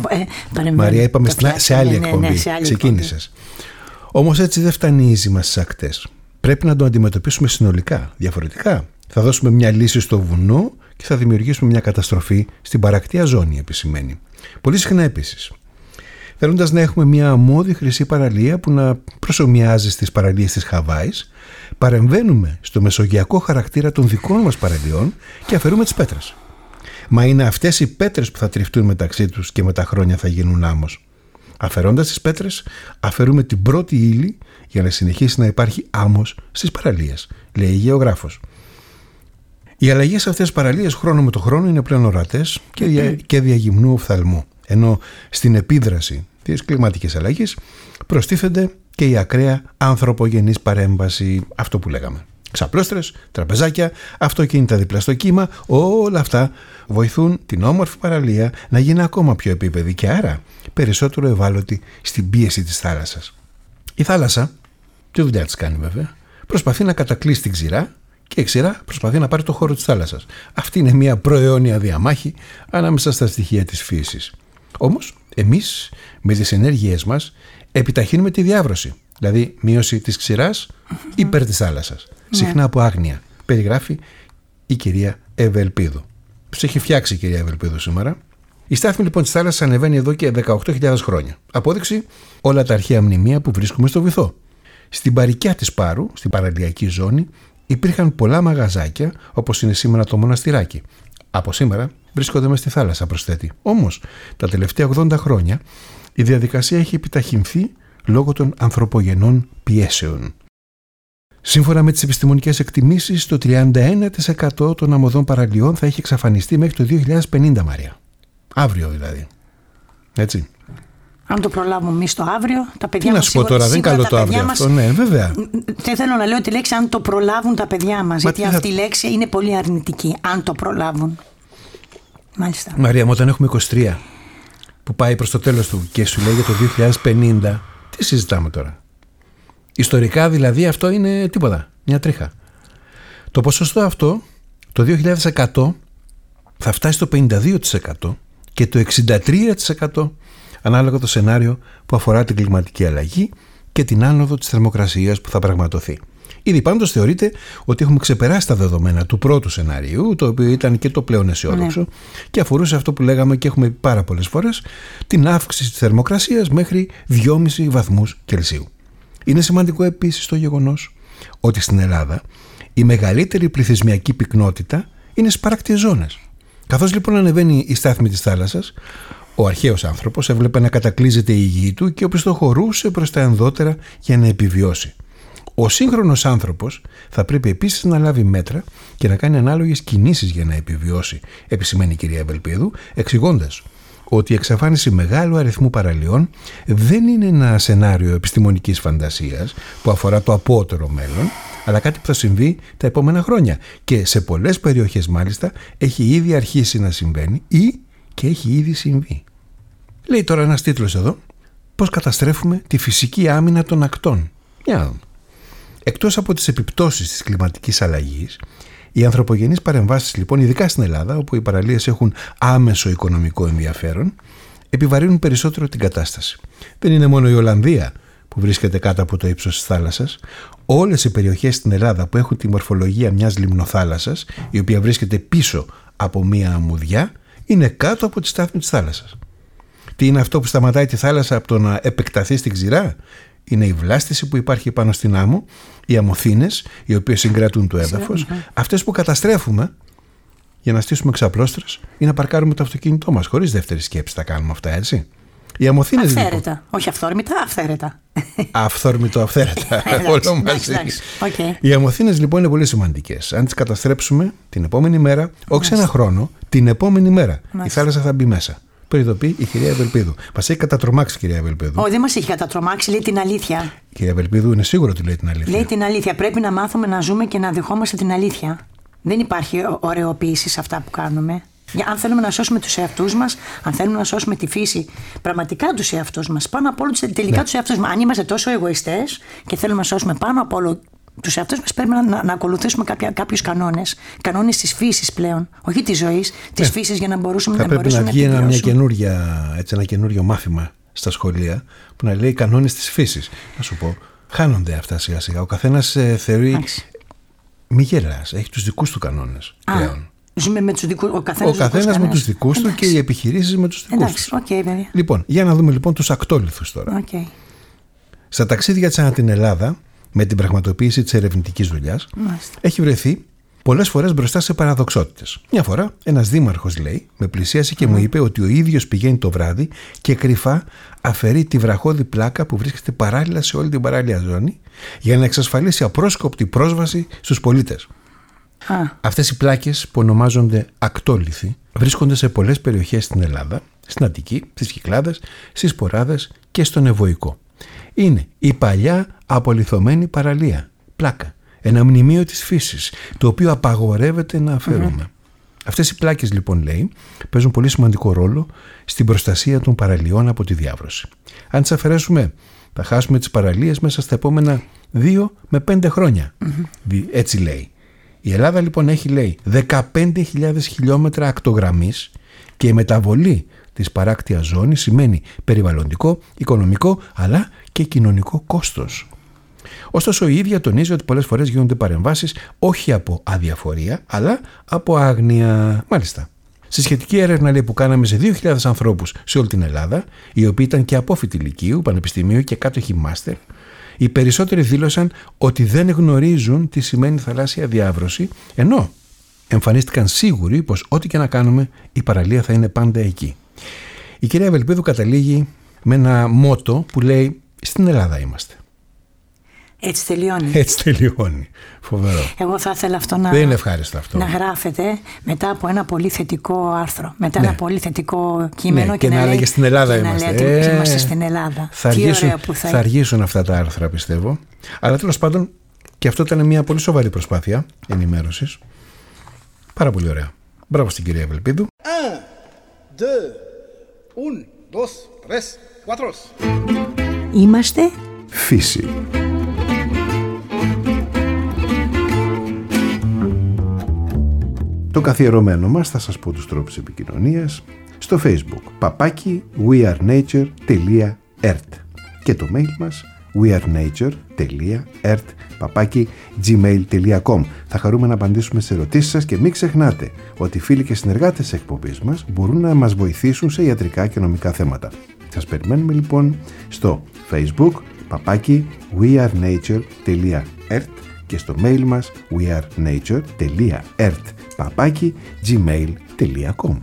Μαρία, είπαμε σε άλλη εκπομπή. Ξεκίνησες. Όμως έτσι δεν φτάνει η ίζημα στις ακτές. Πρέπει να το αντιμετωπίσουμε συνολικά. Διαφορετικά, θα δώσουμε μια λύση στο βουνό και θα δημιουργήσουμε μια καταστροφή στην παρακτία ζώνη, επισημαίνει. Πολύ συχνά επίσης. Θέλοντας να έχουμε μια αμμώδη χρυσή παραλία που να προσομοιάζει στις παραλίες της Χαβάης, παρεμβαίνουμε στο μεσογειακό χαρακτήρα των δικών μας παραλιών και αφαιρούμε τις πέτρες. Μα είναι αυτές οι πέτρες που θα τριφτούν μεταξύ τους και με τα χρόνια θα γίνουν άμμος. Αφαιρώντας τις πέτρες, αφαιρούμε την πρώτη ύλη για να συνεχίσει να υπάρχει άμμος στις παραλίες, λέει η γεωγράφος. Οι αλλαγές αυτές τις παραλίες χρόνο με το χρόνο είναι πλέον ορατές και διαγυμνού οφθαλμού. Ενώ στην επίδραση της κλιματικής αλλαγής προστίθενται και η ακραία ανθρωπογενής παρέμβαση, αυτό που λέγαμε. Ξαπλώστρες, τραπεζάκια, αυτοκίνητα δίπλα στο κύμα, όλα αυτά βοηθούν την όμορφη παραλία να γίνει ακόμα πιο επίπεδη και άρα περισσότερο ευάλωτη στην πίεση της θάλασσας. Η θάλασσα, τι δουλειά της κάνει βέβαια, προσπαθεί να κατακλείσει την ξηρά και η ξηρά προσπαθεί να πάρει το χώρο της θάλασσας. Αυτή είναι μια προαιώνια διαμάχη ανάμεσα στα στοιχεία της φύσης. Όμως, εμείς με τις ενέργειές μας επιταχύνουμε τη διάβρωση, δηλαδή μείωση της ξηράς υπέρ της θάλασσας. Συχνά από άγνοια, περιγράφει η κυρία Ευελπίδου. Τους έχει φτιάξει η κυρία Ευελπίδου σήμερα. Η στάθμη λοιπόν της θάλασσας ανεβαίνει εδώ και 18.000 χρόνια. Απόδειξη όλα τα αρχαία μνημεία που βρίσκουμε στο βυθό. Στην παρικιά της Πάρου, στην παραλιακή ζώνη, υπήρχαν πολλά μαγαζάκια όπως είναι σήμερα το μοναστηράκι. Από σήμερα βρίσκονται μες στη θάλασσα, προσθέτει. Όμως, τα τελευταία 80 χρόνια η διαδικασία έχει επιταχυνθεί λόγω των ανθρωπογενών πιέσεων. Σύμφωνα με τις επιστημονικές εκτιμήσεις, το 31% των αμμωδών παραλιών θα έχει εξαφανιστεί μέχρι το 2050, Μαρία. Αύριο δηλαδή. Έτσι. Αν το προλάβουμε εμείς το αύριο, τα παιδιά μας. Τι να σου πω τώρα, δεν είναι καλό το αύριο αυτό. Ναι, βέβαια. Δεν θέλω να λέω τη λέξη αν το προλάβουν τα παιδιά μας, γιατί αυτή η λέξη είναι πολύ αρνητική. Αν το προλάβουν. Μάλιστα. Μαρία μου, όταν έχουμε 23. που πάει προς το τέλος του και σου λέει για το 2050, τι συζητάμε τώρα? Ιστορικά δηλαδή αυτό είναι τίποτα, μια τρίχα. Το ποσοστό αυτό το 2100 θα φτάσει στο 52% και το 63% ανάλογα το σενάριο που αφορά την κλιματική αλλαγή και την άνοδο της θερμοκρασίας που θα πραγματοθεί. Ήδη πάντως θεωρείται ότι έχουμε ξεπεράσει τα δεδομένα του πρώτου σενάριου, το οποίο ήταν και το πλέον αισιόδοξο, και αφορούσε αυτό που λέγαμε και έχουμε πει πάρα πολλές φορές, την αύξηση της θερμοκρασίας μέχρι 2,5 βαθμούς Κελσίου. Είναι σημαντικό επίσης το γεγονός ότι στην Ελλάδα η μεγαλύτερη πληθυσμιακή πυκνότητα είναι στις παράκτιες ζώνες. Καθώς λοιπόν ανεβαίνει η στάθμη της θάλασσας, ο αρχαίος άνθρωπος έβλεπε να κατακλείζεται η γη του και οπισθοχωρούσε προς τα ενδότερα για να επιβιώσει. Ο σύγχρονος άνθρωπος θα πρέπει επίσης να λάβει μέτρα και να κάνει ανάλογες κινήσεις για να επιβιώσει, επισημαίνει η κυρία Ευελπίδου, εξηγώντας ότι η εξαφάνιση μεγάλου αριθμού παραλιών δεν είναι ένα σενάριο επιστημονικής φαντασίας που αφορά το απότερο μέλλον, αλλά κάτι που θα συμβεί τα επόμενα χρόνια και σε πολλές περιοχές μάλιστα έχει ήδη αρχίσει να συμβαίνει ή και έχει ήδη συμβεί. Λέει τώρα ένας τίτλος εδώ, πώς καταστρέφουμε τη φυσική άμυνα των ακτών. Για εκτός από τις επιπτώσεις της κλιματικής αλλαγής, οι ανθρωπογενείς παρεμβάσεις λοιπόν, ειδικά στην Ελλάδα, όπου οι παραλίες έχουν άμεσο οικονομικό ενδιαφέρον, επιβαρύνουν περισσότερο την κατάσταση. Δεν είναι μόνο η Ολλανδία που βρίσκεται κάτω από το ύψος της θάλασσας. Όλες οι περιοχές στην Ελλάδα που έχουν τη μορφολογία μιας λιμνοθάλασσας, η οποία βρίσκεται πίσω από μια αμμουδιά, είναι κάτω από τη στάθμη της θάλασσας. Τι είναι αυτό που σταματάει τη θάλασσα από το να επεκταθεί στην ξηρά? Είναι η βλάστηση που υπάρχει πάνω στην άμμο, οι αμμοθήνες, οι οποίες συγκρατούν το έδαφος, αυτές που καταστρέφουμε για να στήσουμε εξαπλώστρες ή να παρκάρουμε το αυτοκίνητό μας. Χωρίς δεύτερη σκέψη τα κάνουμε αυτά, έτσι. Οι αμμοθήνες. Αυθαίρετα. Λοιπόν, όχι αυθόρμητα, αυθαίρετα. Αυθόρμητο, αυθαίρετα. Όλο μαζί. Οι αμμοθήνες λοιπόν είναι πολύ σημαντικές. Αν τις καταστρέψουμε την επόμενη μέρα, όχι σε ένα χρόνο, την επόμενη μέρα, η θάλασσα θα μπει μέσα. Προειδοποιεί η κυρία Ευελπίδου. Μας έχει κατατρομάξει η κυρία Ευελπίδου. Όχι, δεν μας έχει κατατρομάξει, λέει την αλήθεια. Η κυρία Ευελπίδου είναι σίγουρο ότι λέει την αλήθεια. Λέει την αλήθεια. Πρέπει να μάθουμε να ζούμε και να δεχόμαστε την αλήθεια. Δεν υπάρχει ωρεοποίηση σε αυτά που κάνουμε. Αν θέλουμε να σώσουμε τους εαυτούς μας, αν θέλουμε να σώσουμε τη φύση, πραγματικά τους εαυτούς μας, πάνω από όλο τελικά τους εαυτούς μας. Αν είμαστε τόσο εγωιστές και θέλουμε να σώσουμε πάνω από όλο τους εαυτούς μας, πρέπει να ακολουθήσουμε κάποιους κανόνες της φύσης πλέον. Όχι της ζωής, της φύσης, για να μπορούμε να επιβιώσουμε. Θα πρέπει να βγει ένα καινούριο μάθημα στα σχολεία που να λέει κανόνες της φύσης. Να σου πω, χάνονται αυτά σιγά σιγά. Ο καθένας θεωρεί. Μη γελάς, έχει τους δικούς του κανόνες πλέον. Ζούμε με τους δικούς, ο καθένας με τους δικούς του και οι επιχειρήσεις με τους δικούς τους. Λοιπόν, για να δούμε λοιπόν τους ακτόλιθους τώρα. Στα ταξίδια της ανά την Ελλάδα, με την πραγματοποίηση της ερευνητικής δουλειάς, έχει βρεθεί πολλές φορές μπροστά σε παραδοξότητες. Μια φορά ένας δήμαρχος, λέει, με πλησίασε και μου είπε ότι ο ίδιος πηγαίνει το βράδυ και κρυφά αφαιρεί τη βραχώδη πλάκα που βρίσκεται παράλληλα σε όλη την παράλια ζώνη για να εξασφαλίσει απρόσκοπτη πρόσβαση στους πολίτες. Αυτές οι πλάκες που ονομάζονται ακτόλιθοι βρίσκονται σε πολλές περιοχές στην Ελλάδα, στην Αττική, στις Κυκλάδες, στις Ποράδες και στον Ευωικό. Είναι η παλιά απολιθωμένη παραλία, πλάκα, ένα μνημείο της φύσης, το οποίο απαγορεύεται να αφαιρούμε. Αυτές οι πλάκες λοιπόν, λέει, παίζουν πολύ σημαντικό ρόλο στην προστασία των παραλιών από τη διάβρωση. Αν τις αφαιρέσουμε, θα χάσουμε τις παραλίες μέσα στα επόμενα 2 με 5 χρόνια. Έτσι λέει. Η Ελλάδα λοιπόν έχει, λέει, 15.000 χιλιόμετρα ακτογραμμής και η μεταβολή της παράκτιας ζώνης σημαίνει περιβαλλοντικό, οικονομικό αλλά και κοινωνικό κόστος. Ωστόσο η ίδια τονίζει ότι πολλές φορές γίνονται παρεμβάσεις όχι από αδιαφορία αλλά από άγνοια. Μάλιστα. Στη σχετική έρευνα, λέει, που κάναμε σε 2.000 ανθρώπους σε όλη την Ελλάδα, οι οποίοι ήταν και απόφοιτοι λυκείου, πανεπιστημίου και κάτοχοι μάστερ, οι περισσότεροι δήλωσαν ότι δεν γνωρίζουν τι σημαίνει θαλάσσια διάβρωση, ενώ εμφανίστηκαν σίγουροι πως ό,τι και να κάνουμε η παραλία θα είναι πάντα εκεί. Η κυρία Ευελπίδου καταλήγει με ένα μότο που λέει «Στην Ελλάδα είμαστε». Έτσι τελειώνει. Έτσι τελειώνει. Φοβερό. Εγώ θα ήθελα αυτό δεν είναι ευχάριστο αυτό. Να γράφεται μετά από ένα πολύ θετικό άρθρο, μετά ένα πολύ θετικό κείμενο και να λέγε στην Ελλάδα είμαστε. Είμαστε στην Ελλάδα. Θα αργήσουν αυτά τα άρθρα, πιστεύω. Αλλά τέλος πάντων, και αυτό ήταν μια πολύ σοβαρή προσπάθεια ενημέρωσης. Πάρα πολύ ωραία. Μπράβο στην κυρία Ευελπίδου. 1, 2, 1. 2, 3, 4. Είμαστε Φύση. Το καθιερωμένο μας, θα σας πω τους τρόπους επικοινωνίας, στο Facebook wearenature.ert και το mail μας wearenature.ert@gmail.com. Θα χαρούμε να απαντήσουμε σε ερωτήσεις σας και μην ξεχνάτε ότι οι φίλοι και συνεργάτες της εκπομπής μας μπορούν να μας βοηθήσουν σε ιατρικά και νομικά θέματα. Σας περιμένουμε λοιπόν στο Facebook wearenature.ert και στο mail μας wearenature.ert@gmail.com.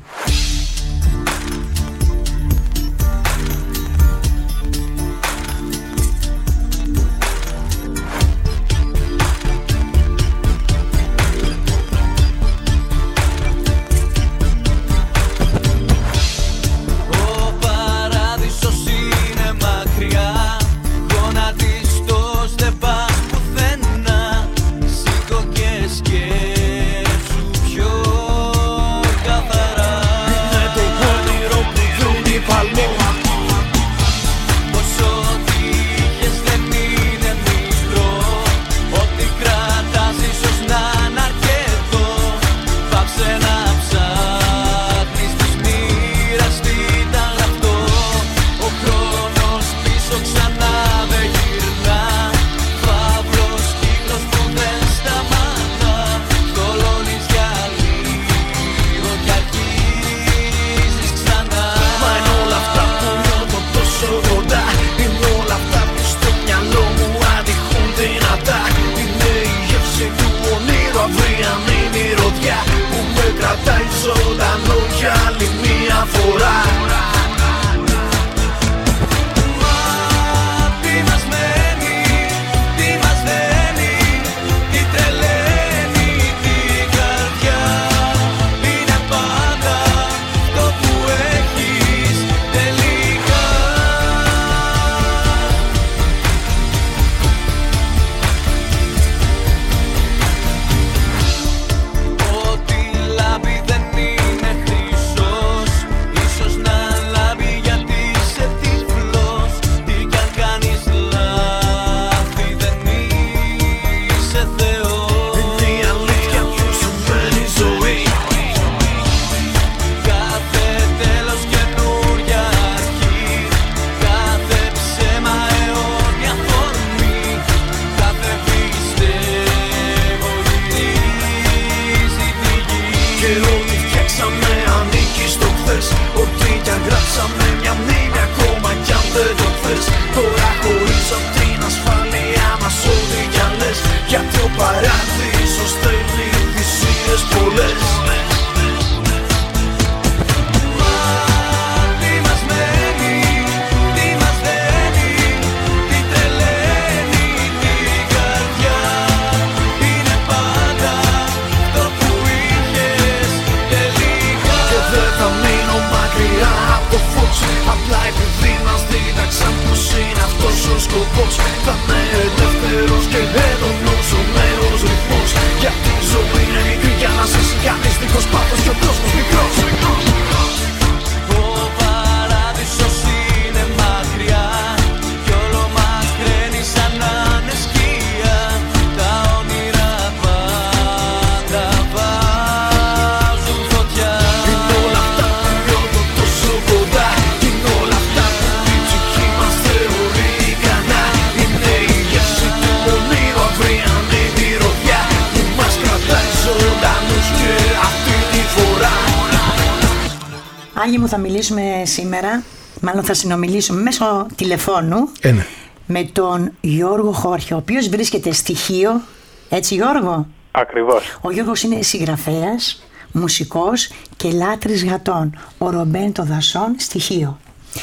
Άγιοι μου, θα μιλήσουμε σήμερα, μάλλον θα συνομιλήσουμε μέσω τηλεφώνου με τον Γιώργο Χόρχιο, ο οποίος βρίσκεται στοιχείο, έτσι Γιώργο? Ακριβώς. Ο Γιώργος είναι συγγραφέας, μουσικός και λάτρης γατών. Ο Ρομπέν των Δασών, στοιχείο.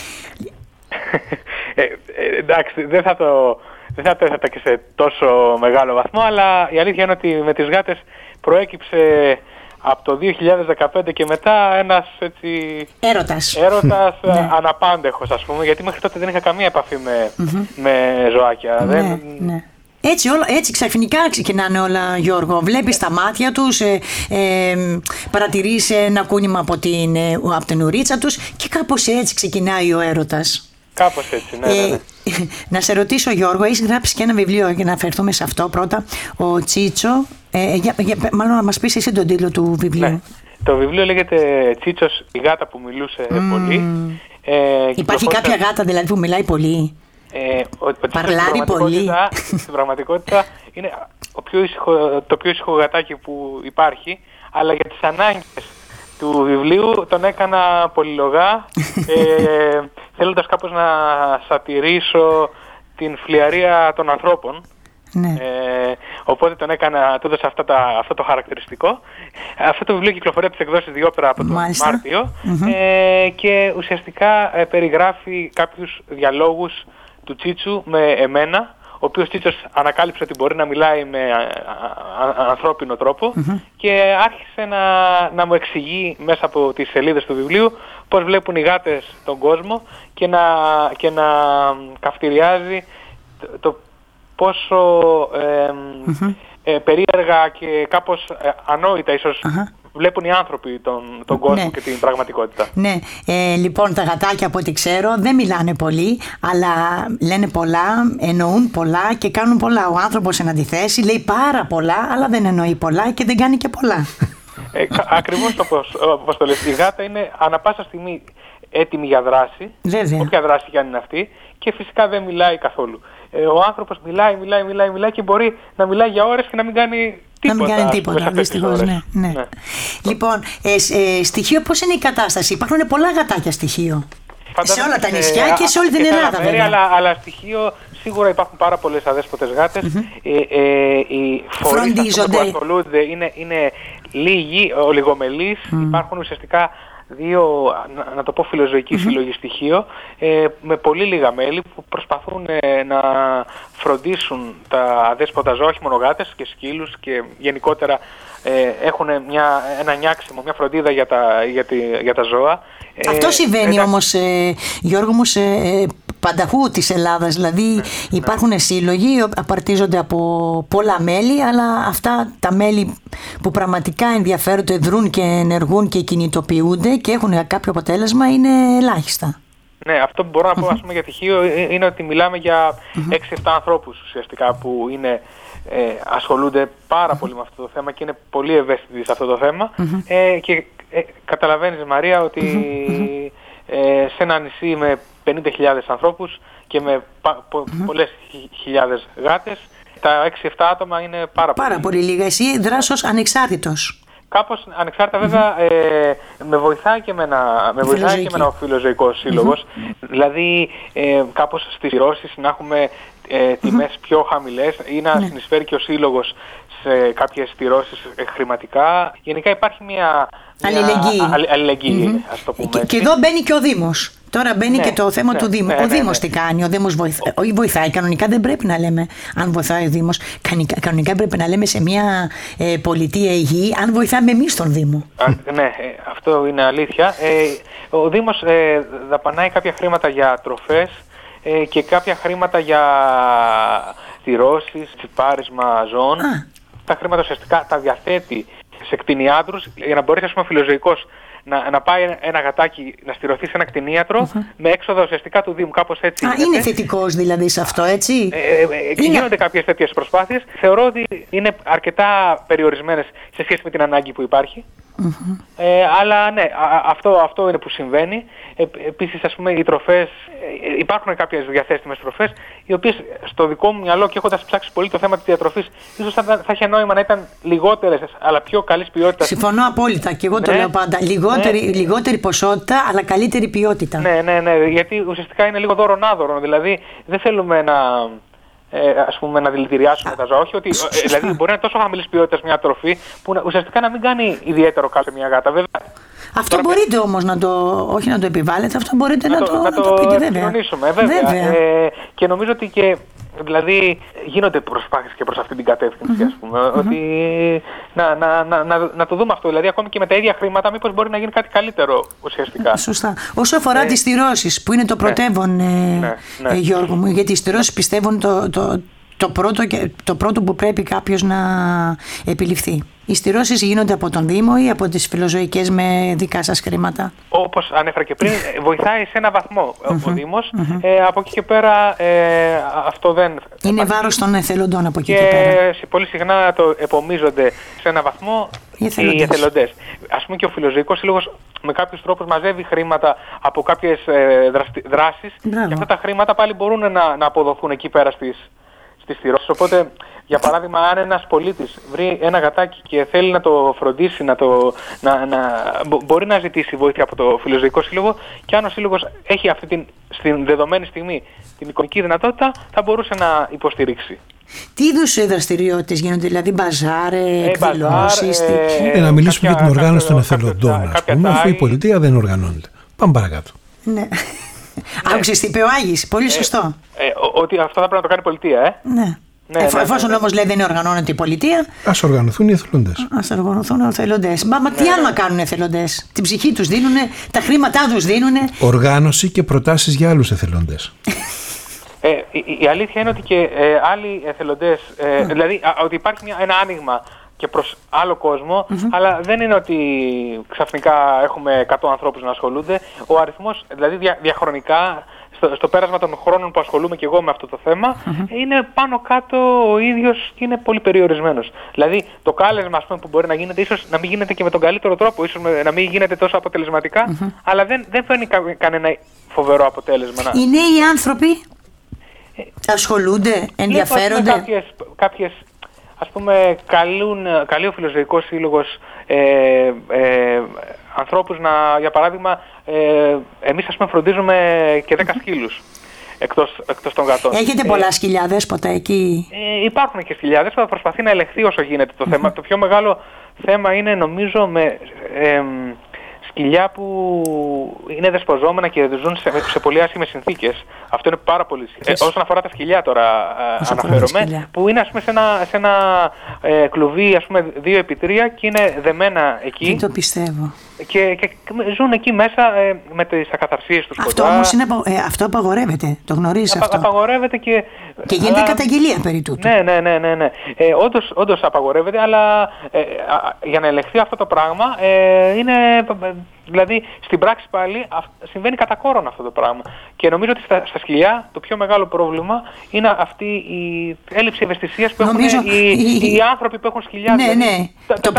Εντάξει, δεν θα το έθετα και σε τόσο μεγάλο βαθμό, αλλά η αλήθεια είναι ότι με τις γάτες προέκυψε από το 2015 και μετά ένας έτσι έρωτας ναι. Αναπάντεχος, ας πούμε, γιατί μέχρι τότε δεν είχα καμία επαφή με ζωάκια. Ναι. Έτσι ξαφνικά ξεκινάνε όλα, Γιώργο. Βλέπεις τα μάτια τους, παρατηρείς ένα κούνημα από την ουρίτσα τους και κάπως έτσι ξεκινάει ο έρωτας. Κάπως έτσι, ναι. Να σε ρωτήσω, Γιώργο, έχεις γράψει και ένα βιβλίο, για να αφαιρθούμε σε αυτό πρώτα, ο Τσίτσο. Μάλλον να μας πεις εσύ τον τίτλο του βιβλίου. Ναι. Το βιβλίο λέγεται Τσίτσος, η γάτα που μιλούσε πολύ. Υπάρχει κάποια γάτα δηλαδή που μιλάει πολύ? Παρλάρει πολύ. Στην πραγματικότητα είναι το πιο ήσυχο γατάκι που υπάρχει, αλλά για τις ανάγκες του βιβλίου τον έκανα πολυλογά, θέλοντας κάπως να σατηρίσω την φλιαρία των ανθρώπων. Ναι. Οπότε του έδωσα αυτό το χαρακτηριστικό. Αυτό το βιβλίο κυκλοφορεί από τις εκδόσεις Διόπερα από τον Μάρτιο, και ουσιαστικά περιγράφει κάποιους διαλόγους του Τσίτσου με εμένα, ο οποίος Τσίτσος ανακάλυψε ότι μπορεί να μιλάει με ανθρώπινο τρόπο, και άρχισε να μου εξηγεί μέσα από τις σελίδες του βιβλίου πώς βλέπουν οι γάτες τον κόσμο και να καυτηριάζει το πόσο περίεργα και κάπως ανόητα ίσως βλέπουν οι άνθρωποι τον κόσμο και την πραγματικότητα. Ναι, λοιπόν, τα γατάκια από ό,τι ξέρω δεν μιλάνε πολύ, αλλά λένε πολλά, εννοούν πολλά και κάνουν πολλά. Ο άνθρωπος εν αντιθέσει λέει πάρα πολλά, αλλά δεν εννοεί πολλά και δεν κάνει και πολλά. Ακριβώς όπως το λες. Η γάτα είναι ανά πάσα στιγμή έτοιμη για δράση, όποια δράση κι αν είναι αυτή, και φυσικά δεν μιλάει καθόλου. Ο άνθρωπος μιλάει και μπορεί να μιλάει για ώρες και να μην κάνει τίποτα. Να μην κάνει τίποτα, δυστυχώς, ναι. Λοιπόν, στοιχείο, πώς είναι η κατάσταση? Υπάρχουν πολλά γατάκια στοιχείο. Σε όλα τα νησιά και σε όλη την Ελλάδα, βέβαια. Αλλά στοιχείο, σίγουρα υπάρχουν πάρα πολλές αδέσποτες γάτες. Οι φορείς που ασχολούνται είναι λίγοι, ολιγομελείς. Υπάρχουν ουσιαστικά δύο, να το πω, φιλοζωική συλλογή στοιχείο, με πολύ λίγα μέλη που προσπαθούν να φροντίσουν τα αδέσποτα ζώα, όχι μόνο γάτες και σκύλους, και γενικότερα έχουν ένα νιάξιμο, μια φροντίδα για τα ζώα. Αυτό συμβαίνει όμως, Γιώργο μου, πανταχού της Ελλάδας, δηλαδή υπάρχουν σύλλογοι, απαρτίζονται από πολλά μέλη, αλλά αυτά τα μέλη που πραγματικά ενδιαφέρονται, δρούν και ενεργούν και κινητοποιούνται και έχουν κάποιο αποτέλεσμα είναι ελάχιστα. Ναι, αυτό που μπορώ να πω, ας πούμε, για τυχείο είναι ότι μιλάμε για 6-7 ανθρώπους ουσιαστικά που ασχολούνται πάρα πολύ με αυτό το θέμα και είναι πολύ ευαίσθητοι σε αυτό το θέμα, και καταλαβαίνεις, Μαρία, ότι σε ένα νησί με 50.000 ανθρώπους και με πολλές χιλιάδες γάτες, τα 6-7 άτομα είναι πάρα πολύ λίγα. Εσύ δράς ως ανεξάρτητος. Κάπως ανεξάρτητα, βέβαια, με βοηθάει και εμένα ο φιλοζωικός σύλλογος. Δηλαδή, κάπως στις στηρώσεις να έχουμε τιμές πιο χαμηλές ή να συνεισφέρει και ο σύλλογος σε κάποιες στηρώσεις χρηματικά. Γενικά υπάρχει μια αλληλεγγύη, ας το πούμε έτσι. Και εδώ μπαίνει και ο Δήμος. Τώρα μπαίνει και το θέμα του Δήμου. Ο Δήμος τι κάνει? Ο Δήμος βοηθάει. Κανονικά δεν πρέπει να λέμε αν βοηθάει ο Δήμος. Κανονικά πρέπει να λέμε σε μια πολιτεία υγιή αν βοηθάμε εμείς τον Δήμο. Ναι, αυτό είναι αλήθεια. Ο Δήμος δαπανάει κάποια χρήματα για τροφές και κάποια χρήματα για στηρώσεις, τσιπάρισμα ζώων. Τα χρήματα ουσιαστικά τα διαθέτει σε κτηνιάτρους για να μπορέσει, ας πούμε, φιλοζωικός να πάει ένα γατάκι να στηρωθεί σε ένα κτηνίατρο με έξοδα ουσιαστικά του Δήμου, κάπως έτσι. Είναι θετικός δηλαδή σε αυτό, έτσι? Γίνονται κάποιες τέτοιες προσπάθειες. Θεωρώ ότι είναι αρκετά περιορισμένες σε σχέση με την ανάγκη που υπάρχει. Αλλά ναι, αυτό είναι που συμβαίνει. Επίσης, ας πούμε, οι τροφές, υπάρχουν κάποιες διαθέσιμες τροφές, οι οποίες στο δικό μου μυαλό, και έχοντας ψάξει πολύ το θέμα της διατροφής, ίσως θα είχε νόημα να ήταν λιγότερες αλλά πιο καλής ποιότητας. Συμφωνώ απόλυτα, και εγώ το λέω πάντα. Λιγότερη ποσότητα αλλά καλύτερη ποιότητα. Ναι, γιατί ουσιαστικά είναι λίγο δώρο-νάδωρο. Δηλαδή δεν θέλουμε να δηλητηριάσουμε τα ζώα. Όχι ότι, δηλαδή μπορεί να είναι τόσο χαμηλής ποιότητας μια τροφή που ουσιαστικά να μην κάνει ιδιαίτερο καλό σε μια γάτα. Βέβαια, αυτό μπορείτε όμως όχι να το επιβάλλετε, αυτό μπορείτε να το πείτε, βέβαια. Κοινωνήσουμε, βέβαια. Και νομίζω ότι και δηλαδή γίνονται προσπάθειες και προς αυτή την κατεύθυνση, ας πούμε, ότι να το δούμε αυτό. Δηλαδή ακόμη και με τα ίδια χρήματα μήπως μπορεί να γίνει κάτι καλύτερο ουσιαστικά. Σωστά. Όσο αφορά τις στηρώσεις, που είναι το πρωτεύον, Γιώργο μου, γιατί οι στηρώσεις πιστεύουν το πρώτο που πρέπει κάποιος να επιληφθεί. Οι στηρώσεις γίνονται από τον Δήμο ή από τις φιλοζωικές με δικά σας χρήματα? Όπως ανέφερα και πριν, βοηθάει σε ένα βαθμό ο Δήμος. Από εκεί και πέρα αυτό δεν... Είναι βάρος των εθελοντών από εκεί και πέρα. Πολύ συχνά το επομίζονται σε ένα βαθμό οι εθελοντές. Ας πούμε και ο Φιλοζωικός Σύλλογος με κάποιους τρόπους μαζεύει χρήματα από κάποιες δράσεις και αυτά τα χρήματα πάλι μπορούν να αποδοθούν εκεί πέρα στις στηρώσεις. Οπότε, για παράδειγμα, αν ένας πολίτης βρει ένα γατάκι και θέλει να το φροντίσει, μπορεί να ζητήσει βοήθεια από το Φιλοζωικό Σύλλογο, και αν ο Σύλλογος έχει αυτή στην δεδομένη στιγμή την οικονομική δυνατότητα, θα μπορούσε να υποστηρίξει. Τι είδους δραστηριότητες γίνονται, δηλαδή μπαζάρ, εκδηλώσεις? Να μιλήσουμε για την οργάνωση των εθελοντών, αφού η πολιτεία δεν οργανώνεται. Πάμε παρακάτω. Ναι. Άκουσες τι είπε ο Άγης, πολύ σωστό. Ότι αυτό θα πρέπει να το κάνει η πολιτεία, Ναι. Εφόσον όμως λέει δεν οργανώνεται η πολιτεία, ας οργανωθούν οι εθελοντές. Ας οργανωθούν οι εθελοντές. Μα τι άλλο να κάνουν οι εθελοντές? Την ψυχή τους δίνουνε, τα χρήματά τους δίνουνε. Οργάνωση και προτάσεις για άλλους εθελοντές. Η αλήθεια είναι ότι και άλλοι εθελοντές, δηλαδή ότι υπάρχει ένα άνοιγμα και προς άλλο κόσμο, αλλά δεν είναι ότι ξαφνικά έχουμε 100 ανθρώπους να ασχολούνται. Ο αριθμός, δηλαδή διαχρονικά, στο πέρασμα των χρόνων που ασχολούμαι και εγώ με αυτό το θέμα, είναι πάνω κάτω ο ίδιος και είναι πολύ περιορισμένος. Δηλαδή το κάλεσμα, ας πούμε, που μπορεί να γίνεται, ίσως να μην γίνεται και με τον καλύτερο τρόπο, ίσως να μην γίνεται τόσο αποτελεσματικά, αλλά δεν φέρνει κανένα φοβερό αποτέλεσμα. Οι νέοι άνθρωποι ασχολούνται, ενδιαφέρονται. Κάποιες, ας πούμε, καλεί ο Φιλοζωικός Σύλλογος ανθρώπους για παράδειγμα, εμείς, ας πούμε, φροντίζουμε και 10 σκύλους εκτός των γατών. Έχετε πολλά σκυλιά, δέσποτα εκεί? Υπάρχουν και σκυλιάδες, θα προσπαθεί να ελεγχθεί όσο γίνεται το θέμα. Το πιο μεγάλο θέμα είναι, νομίζω, με σκυλιά που είναι δεσποζόμενα και ζουν σε πολύ άσχημες συνθήκες. Αυτό είναι πάρα πολύ όσον αφορά τα σκυλιά τώρα αναφέρομαι, που είναι, ας πούμε, σε ένα κλουβί, ας πούμε, 2x3 και είναι δεμένα εκεί. Δεν το πιστεύω. Και ζουν εκεί μέσα με τις ακαθαρσίες τους. Αυτό όμως αυτό απαγορεύεται, το γνωρίζεις αυτό? Απαγορεύεται και γίνεται καταγγελία περί τούτου. Ναι. Όντως απαγορεύεται, αλλά για να ελεγχθεί αυτό το πράγμα είναι... Δηλαδή στην πράξη πάλι συμβαίνει κατά κόρον αυτό το πράγμα. Και νομίζω ότι στα σκυλιά το πιο μεγάλο πρόβλημα είναι αυτή η έλλειψη ευαισθησίας που έχουν οι άνθρωποι που έχουν σκυλιά. Ναι. Το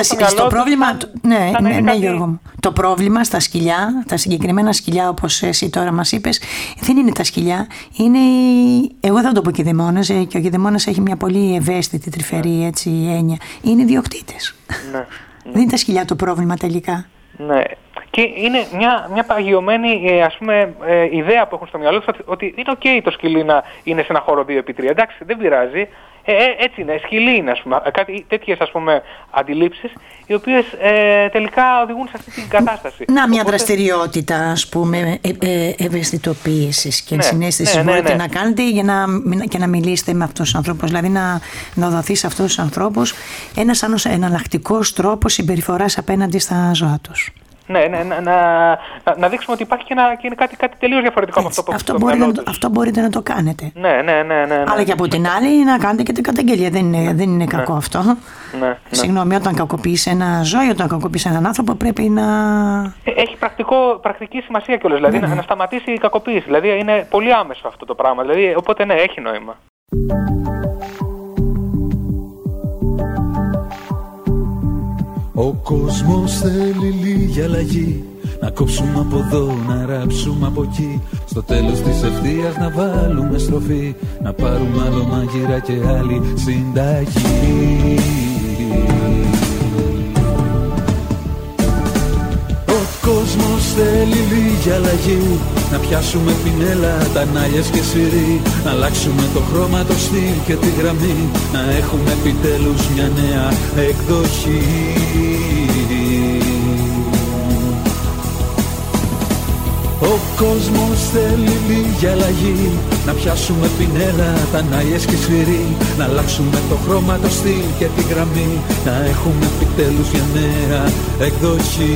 πρόβλημα στα σκυλιά, τα συγκεκριμένα σκυλιά, όπως εσύ τώρα μας είπες, δεν είναι τα σκυλιά. Είναι εγώ θα το πω κηδεμόνας, και ο κηδεμόνας έχει μια πολύ ευαίσθητη, τρυφερή έτσι έννοια. Είναι ιδιοκτήτες. Ναι. Δεν είναι τα σκυλιά το πρόβλημα τελικά. Ναι. Και είναι μια παγιωμένη, ας πούμε, ιδέα που έχουν στο μυαλό τους, ότι είναι ok το σκυλί να είναι σε ένα χώρο 2x3. Εντάξει, δεν πειράζει. Έτσι είναι, σκυλί είναι, ας πούμε. Τέτοιες, ας πούμε, αντιλήψεις, οι οποίες τελικά οδηγούν σε αυτή την κατάσταση. Μια δραστηριότητα, ας πούμε, ευαισθητοποίησης και συναίσθησης μπορείτε να κάνετε και να μιλήσετε με αυτούς τους ανθρώπους. Δηλαδή να δοθεί σε αυτούς τους ανθρώπους ένας εναλλακτικός τρόπος συμπεριφοράς απέναντι στα ζώα τους. Ναι, να δείξουμε ότι υπάρχει και είναι κάτι τελείως διαφορετικό από αυτό που αυτό μπορείτε να το κάνετε. Ναι. Αλλά και από την άλλη να κάνετε και την καταγγελία. Δεν είναι κακό αυτό. Ναι. Συγγνώμη, όταν κακοποιείς ένα ζώο ή όταν κακοποιείς έναν άνθρωπο πρέπει να... Έχει πρακτική σημασία κιόλας. Δηλαδή να σταματήσει η κακοποίηση. Δηλαδή είναι πολύ άμεσο αυτό το πράγμα. Δηλαδή, οπότε ναι, έχει νόημα. Ο κόσμος θέλει λίγη αλλαγή. Να κόψουμε από εδώ, να ράψουμε από εκεί. Στο τέλος της ευθείας να βάλουμε στροφή. Να πάρουμε άλλο μαγειρά και άλλη συνταγή. Ο κόσμος θέλει λίγη αλλαγή. Να πιάσουμε πινέλα, τα νάλιες και σιρί. Να αλλάξουμε το χρώμα, το στυλ και τη γραμμή. Να έχουμε επιτέλους μια νέα εκδοχή. Ο κόσμος θέλει λίγη αλλαγή. Να πιάσουμε πινέλα, τα νάλιες και σφυρί. Να αλλάξουμε το χρώμα, το στυλ και τη γραμμή. Να έχουμε επιτέλους μια νέα εκδοχή.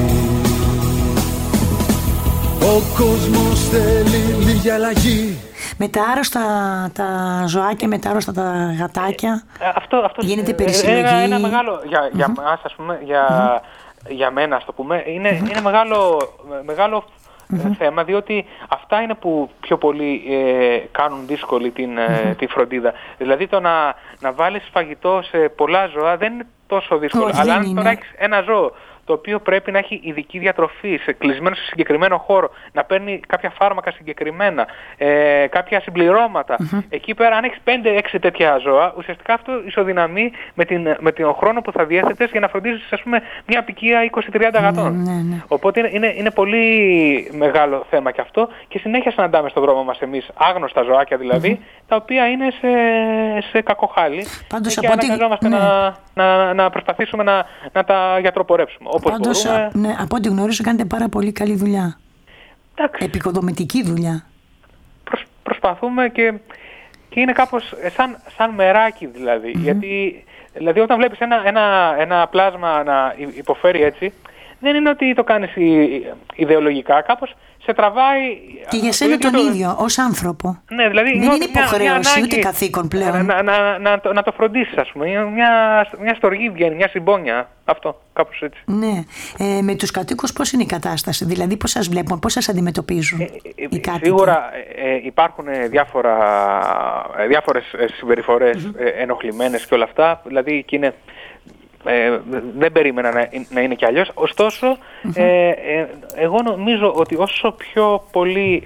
Ο κόσμος θέλει λίγη αλλαγή. Με τα άρρωστα τα ζωάκια, με τα άρρωστα τα γατάκια. Αυτό γίνεται περισυλλογή. Ένα μεγάλο για μας, ας πούμε, για μένα, ας το πούμε, είναι μεγάλο θέμα, διότι αυτά είναι που πιο πολύ κάνουν δύσκολη τη φροντίδα. Δηλαδή το να βάλεις φαγητό σε πολλά ζώα δεν είναι τόσο δύσκολο. Αλλά αν τώρα έχεις ένα ζώο το οποίο πρέπει να έχει ειδική διατροφή, κλεισμένο σε συγκεκριμένο χώρο, να παίρνει κάποια φάρμακα συγκεκριμένα, κάποια συμπληρώματα. Εκεί πέρα, αν έχεις 5-6 τέτοια ζώα, ουσιαστικά αυτό ισοδυναμεί με τον χρόνο που θα διέθετες για να φροντίζεις, ας πούμε, μια αποικία 20-30 γατών. Οπότε είναι πολύ μεγάλο θέμα και αυτό, και συνέχεια συναντάμε στον δρόμο μας εμείς άγνωστα ζωάκια δηλαδή, τα οποία είναι σε κακό χάλι. Πάντως, και αναγκαζόμαστε να προσπαθήσουμε να τα γιατροπορέψουμε. Πάντως, από ό,τι γνωρίζω, κάνετε πάρα πολύ καλή δουλειά. Επικοδομητική δουλειά. Προσπαθούμε και είναι κάπως σαν μεράκι δηλαδή. Γιατί δηλαδή όταν βλέπεις ένα πλάσμα να υποφέρει έτσι, δεν είναι ότι το κάνεις ιδεολογικά, κάπως σε τραβάει. Και για σένα τον ίδιο, ως άνθρωπο. Ναι, δηλαδή δεν είναι υποχρέωση ούτε καθήκον πλέον. Να το φροντίσεις, ας πούμε. Μια στοργή βγαίνει, μια συμπόνια. Αυτό, κάπως έτσι. Ναι. Με τους κατοίκους πώς είναι η κατάσταση, δηλαδή πώς σας βλέπουν, πώς σας αντιμετωπίζουν οι κάτοικοι? Σίγουρα υπάρχουν διάφορες συμπεριφορές ενοχλημένες και όλα αυτά. Δηλαδή και είναι. Δεν περίμενα να είναι κι αλλιώς. Ωστόσο, εγώ νομίζω ότι όσο πιο πολύ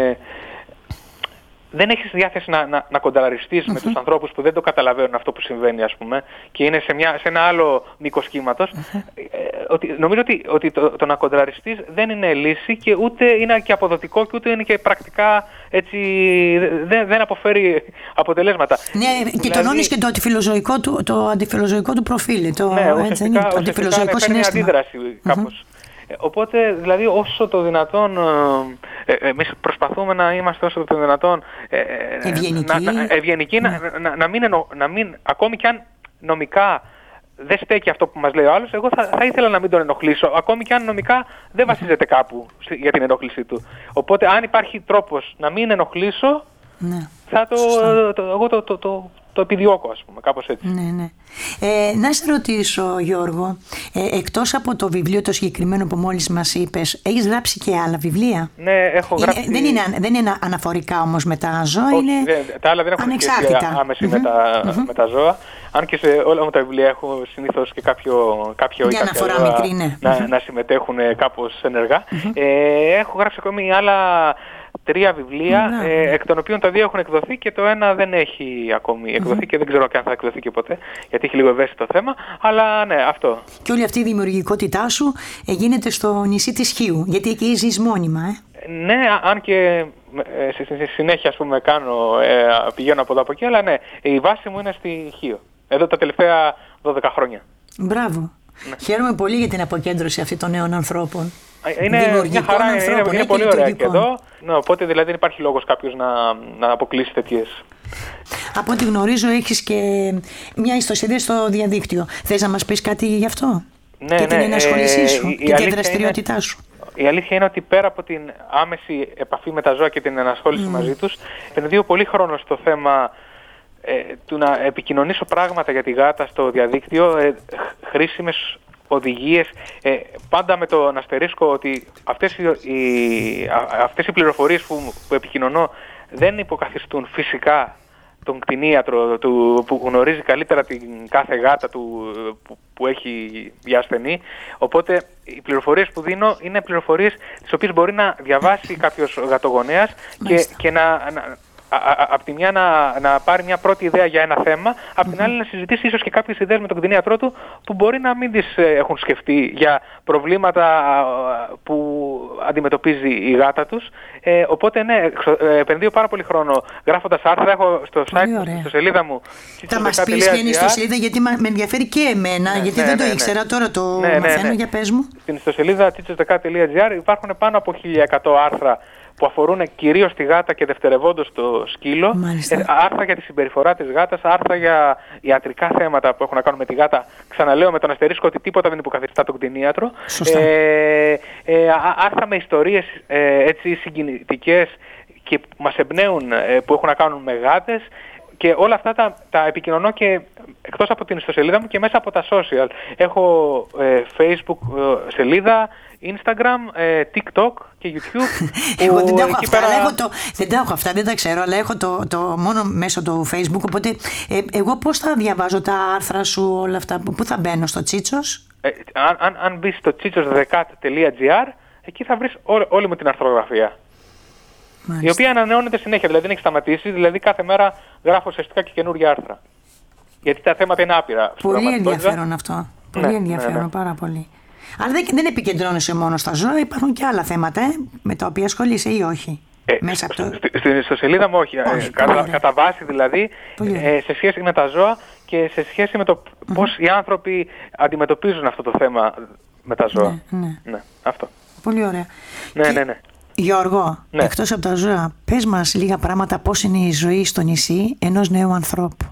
δεν έχεις διάθεση να κοντραριστείς με τους ανθρώπους που δεν το καταλαβαίνουν αυτό που συμβαίνει, ας πούμε, και είναι σε ένα άλλο μήκος κύματος, νομίζω ότι το να κοντραριστείς δεν είναι λύση, και ούτε είναι και αποδοτικό και ούτε είναι και πρακτικά έτσι, δεν αποφέρει αποτελέσματα. Ναι, και τονώνεις και το αντιφιλοζωικό του προφίλ. Το αντιφιλοζωικό συναίσθημα. Αντίδραση κάπως. Οπότε, δηλαδή, όσο το δυνατόν, εμείς προσπαθούμε να είμαστε όσο το δυνατόν ευγενικοί, να μην, ακόμη κι αν νομικά δεν στέκει αυτό που μας λέει ο άλλος, εγώ θα ήθελα να μην τον ενοχλήσω, ακόμη κι αν νομικά δεν βασίζεται κάπου για την ενόχλησή του. Οπότε, αν υπάρχει τρόπος να μην ενοχλήσω, θα εγώ το επιδιώκω, ας πούμε, κάπως έτσι. Ναι. Να σε ρωτήσω, Γιώργο, εκτός από το βιβλίο το συγκεκριμένο που μόλις μας είπες, έχεις γράψει και άλλα βιβλία? Ναι, έχω γράψει. Δεν είναι αναφορικά όμως με τα ζώα, είναι τα άλλα δεν έχουν σχέση άμεση με τα ζώα. Αν και σε όλα μου τα βιβλία έχω συνήθως και κάποιο για αναφορά μικρή, να συμμετέχουν κάπως ενεργά. Έχω γράψει ακόμη άλλα 3 βιβλία, εκ των οποίων τα 2 έχουν εκδοθεί και το ένα δεν έχει ακόμη εκδοθεί και δεν ξέρω και αν θα εκδοθεί και ποτέ, γιατί έχει λίγο ευαίσθητο θέμα, αλλά ναι, αυτό. Και όλη αυτή η δημιουργικότητά σου γίνεται στο νησί της Χίου, γιατί εκεί ζεις μόνιμα, Ναι, αν και στη συνέχεια, ας πούμε, πηγαίνω από εδώ από εκεί, αλλά ναι, η βάση μου είναι στη Χίο, εδώ τα τελευταία 12 χρόνια. Μπράβο. Ναι. Χαίρομαι πολύ για την αποκέντρωση αυτή των νέων ανθρώπων. Είναι μια χαρά, είναι πολύ ωραία και εδώ. Ναι, οπότε δηλαδή δεν υπάρχει λόγος κάποιος να αποκλείσει τέτοιες. Από ό,τι γνωρίζω έχεις και μια ιστοσελίδα στο διαδίκτυο. Θες να μας πεις κάτι γι' αυτό? Ναι, και την ενασχόλησή σου και την δραστηριότητά σου? Η αλήθεια είναι ότι πέρα από την άμεση επαφή με τα ζώα και την ενασχόληση μαζί τους, επενδύω πολύ χρόνο στο θέμα του να επικοινωνήσω πράγματα για τη γάτα στο διαδίκτυο, χρήσιμες οδηγίες, πάντα με τον αστερίσκο ότι αυτές οι πληροφορίες που επικοινωνώ δεν υποκαθιστούν φυσικά τον κτηνίατρο που γνωρίζει καλύτερα την κάθε γάτα που έχει για ασθενή. Οπότε οι πληροφορίες που δίνω είναι πληροφορίες τις οποίες μπορεί να διαβάσει κάποιος γατογονέας και από τη μια να πάρει μια πρώτη ιδέα για ένα θέμα, από την άλλη να συζητήσει ίσως και κάποιες ιδέες με τον κτηνίατρό του που μπορεί να μην τις έχουν σκεφτεί για προβλήματα που αντιμετωπίζει η γάτα τους. Οπότε ναι, επενδύω πάρα πολύ χρόνο γράφοντας άρθρα. Έχω στο site, στο σελίδα μου. Θα μας πεις ποια είναι η ιστοσελίδα, γιατί με ενδιαφέρει και εμένα, γιατί δεν το ήξερα, τώρα το μαθαίνω, για πες μου. Στην ιστοσελίδα chichos.gr υπάρχουν πάνω από 1100 άρθρα που αφορούν κυρίως τη γάτα και δευτερευόντως το σκύλο, άρθρα για τη συμπεριφορά της γάτας, άρθρα για ιατρικά θέματα που έχουν να κάνουν με τη γάτα. Ξαναλέω με τον αστερίσκο ότι τίποτα δεν υποκαθιστά τον κτηνίατρο. Άρθρα με ιστορίες έτσι συγκινητικές και μας εμπνέουν, που έχουν να κάνουν με γάτες, και όλα αυτά τα επικοινωνώ και εκτός από την ιστοσελίδα μου και μέσα από τα social. Έχω Facebook σελίδα, Instagram, TikTok και YouTube. Εγώ δεν τα έχω αυτά, δεν τα έχω αυτά, δεν τα ξέρω, αλλά έχω το μόνο μέσω του Facebook, οπότε εγώ πώς θα διαβάζω τα άρθρα σου, όλα αυτά, πού θα μπαίνω, στο Τσίτσος? Αν μπεις στο chichosthecat.gr, εκεί θα βρεις όλη μου την αρθρογραφία. Μάλιστα. Η οποία ανανεώνεται συνέχεια, δηλαδή δεν έχει σταματήσει, δηλαδή κάθε μέρα γράφω ουσιαστικά και καινούργια άρθρα. Γιατί τα θέματα είναι άπειρα. Πολύ ενδιαφέρον αυτό. Πολύ ενδιαφέρον, πάρα πολύ. Αλλά δεν επικεντρώνεσαι μόνο στα ζώα, υπάρχουν και άλλα θέματα με τα οποία ασχολείσαι ή όχι? Μέσα από στο σελίδα μου όχι. Κατά βάση δηλαδή, σε σχέση με τα ζώα και σε σχέση με το πώς οι άνθρωποι αντιμετωπίζουν αυτό το θέμα με τα ζώα. Ναι, αυτό. Πολύ ωραία. Ναι. Γιώργο, εκτός από τα ζώα, πες μας λίγα πράγματα πώς είναι η ζωή στο νησί ενός νέου ανθρώπου.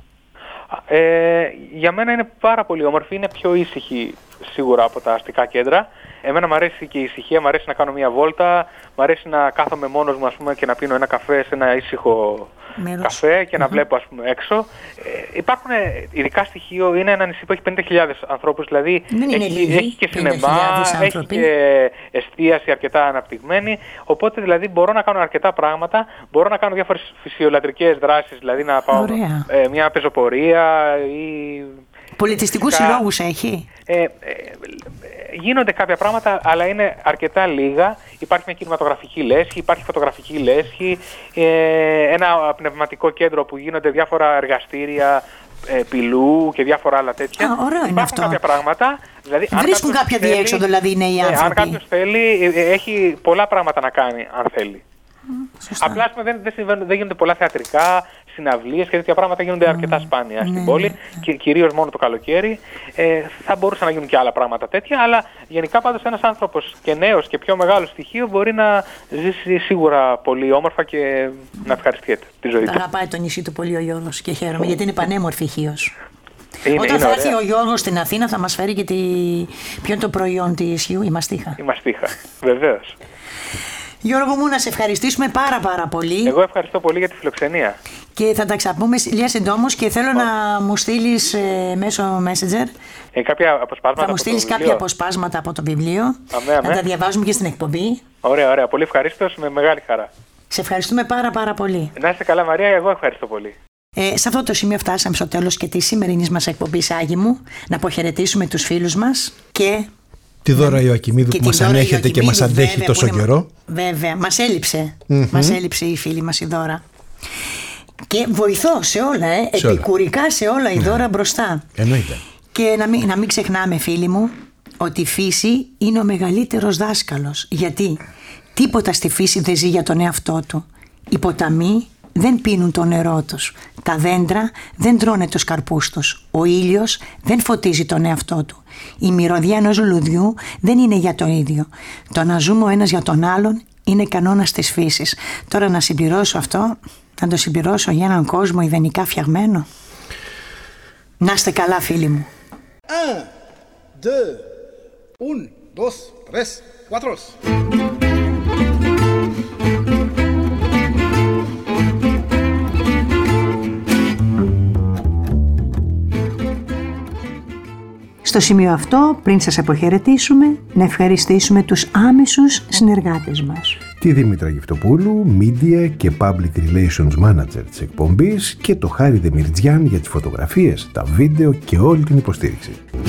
Για μένα είναι πάρα πολύ όμορφη, είναι πιο ήσυχη σίγουρα από τα αστικά κέντρα. Εμένα μου αρέσει και η ησυχία, μου αρέσει να κάνω μια βόλτα, μου αρέσει να κάθομαι μόνος μου, ας πούμε, και να πίνω ένα καφέ σε ένα ήσυχο καφέ και να βλέπω, ας πούμε, έξω. Υπάρχουν ειδικά στοιχείο, είναι ένα νησί που έχει 50.000 ανθρώπους, δηλαδή έχει και σινεμά, έχει και εστίαση αρκετά αναπτυγμένη, οπότε δηλαδή μπορώ να κάνω αρκετά πράγματα, μπορώ να κάνω διάφορες φυσιολατρικές δράσεις, δηλαδή να πάω μια πεζοπορία ή... Πολιτιστικούς συλλόγους έχει? Γίνονται κάποια πράγματα, αλλά είναι αρκετά λίγα. Υπάρχει μια κινηματογραφική λέσχη, υπάρχει φωτογραφική λέσχη, ένα πνευματικό κέντρο που γίνονται διάφορα εργαστήρια πυλού και διάφορα άλλα τέτοια. Υπάρχουν κάποια πράγματα. Δηλαδή, βρίσκουν κάποια διέξοδο, δηλαδή οι νέοι άνθρωποι. Αν κάποιος θέλει, έχει πολλά πράγματα να κάνει, αν θέλει. Απλά δεν γίνονται πολλά θεατρικά, συναυλίες και τέτοια πράγματα γίνονται αρκετά σπάνια στην πόλη και κυρίως μόνο το καλοκαίρι. Θα μπορούσαν να γίνουν και άλλα πράγματα τέτοια, αλλά γενικά πάντως ένας άνθρωπος και νέος και πιο μεγάλο στοιχείο μπορεί να ζήσει σίγουρα πολύ όμορφα και να ευχαριστιέται τη ζωή του. Αγαπάει το νησί του πολύ ο Γιώργος και χαίρομαι γιατί είναι πανέμορφη Χίος. Όταν θα έρθει ο Γιώργος στην Αθήνα θα μας φέρει και ποιο είναι το προϊόν της Χίου, η μαστίχα. Η μαστίχα, βεβαίως. Γιώργο μου, να σε ευχαριστήσουμε πάρα πολύ. Εγώ ευχαριστώ πολύ για τη φιλοξενία. Και θα τα ξαπούμε λίγα συντόμως και θέλω να μου στείλεις μέσω Messenger. Κάποια αποσπάσματα. Θα μου στείλεις κάποια αποσπάσματα από το βιβλίο. Να τα διαβάζουμε και στην εκπομπή. Ωραία. Πολύ ευχαρίστως, με μεγάλη χαρά. Σε ευχαριστούμε πάρα πολύ. Να είστε καλά, Μαρία, εγώ ευχαριστώ πολύ. Σε αυτό το σημείο φτάσαμε στο τέλος και της σημερινής μας εκπομπής, Άγη μου. Να αποχαιρετήσουμε τους φίλους μας και... Τη Δώρα Ιωακημίδου που μας ανέχεται και μας αντέχει τόσο καιρό. Βέβαια, μας έλειψε. Μας έλειψε η φίλη μας η Δώρα. Και βοηθώ σε όλα, επικουρικά σε όλα η Δώρα μπροστά. Εννοείται. Και να μην ξεχνάμε, φίλοι μου, ότι η φύση είναι ο μεγαλύτερος δάσκαλος. Γιατί τίποτα στη φύση δεν ζει για τον εαυτό του. Οι ποταμοί δεν πίνουν το νερό τους. Τα δέντρα δεν τρώνε τους καρπούς τους. Ο ήλιος δεν φωτίζει τον εαυτό του. Η μυρωδιά ενός λουλουδιού δεν είναι για τον ίδιο. Το να ζούμε ο ένας για τον άλλον είναι κανόνας της φύσης. Τώρα να συμπληρώσω αυτό, να το συμπληρώσω για έναν κόσμο ιδανικά φτιαγμένο. Να είστε καλά, φίλοι μου. 1, 2, 1, 2, 3, 4. Στο σημείο αυτό, πριν σας αποχαιρετήσουμε, να ευχαριστήσουμε τους άμεσους συνεργάτες μας. Τη Δήμητρα Γευτοπούλου, Media και Public Relations Manager της εκπομπής και το Χάρη Δεμιρτζιάν για τις φωτογραφίες, τα βίντεο και όλη την υποστήριξη.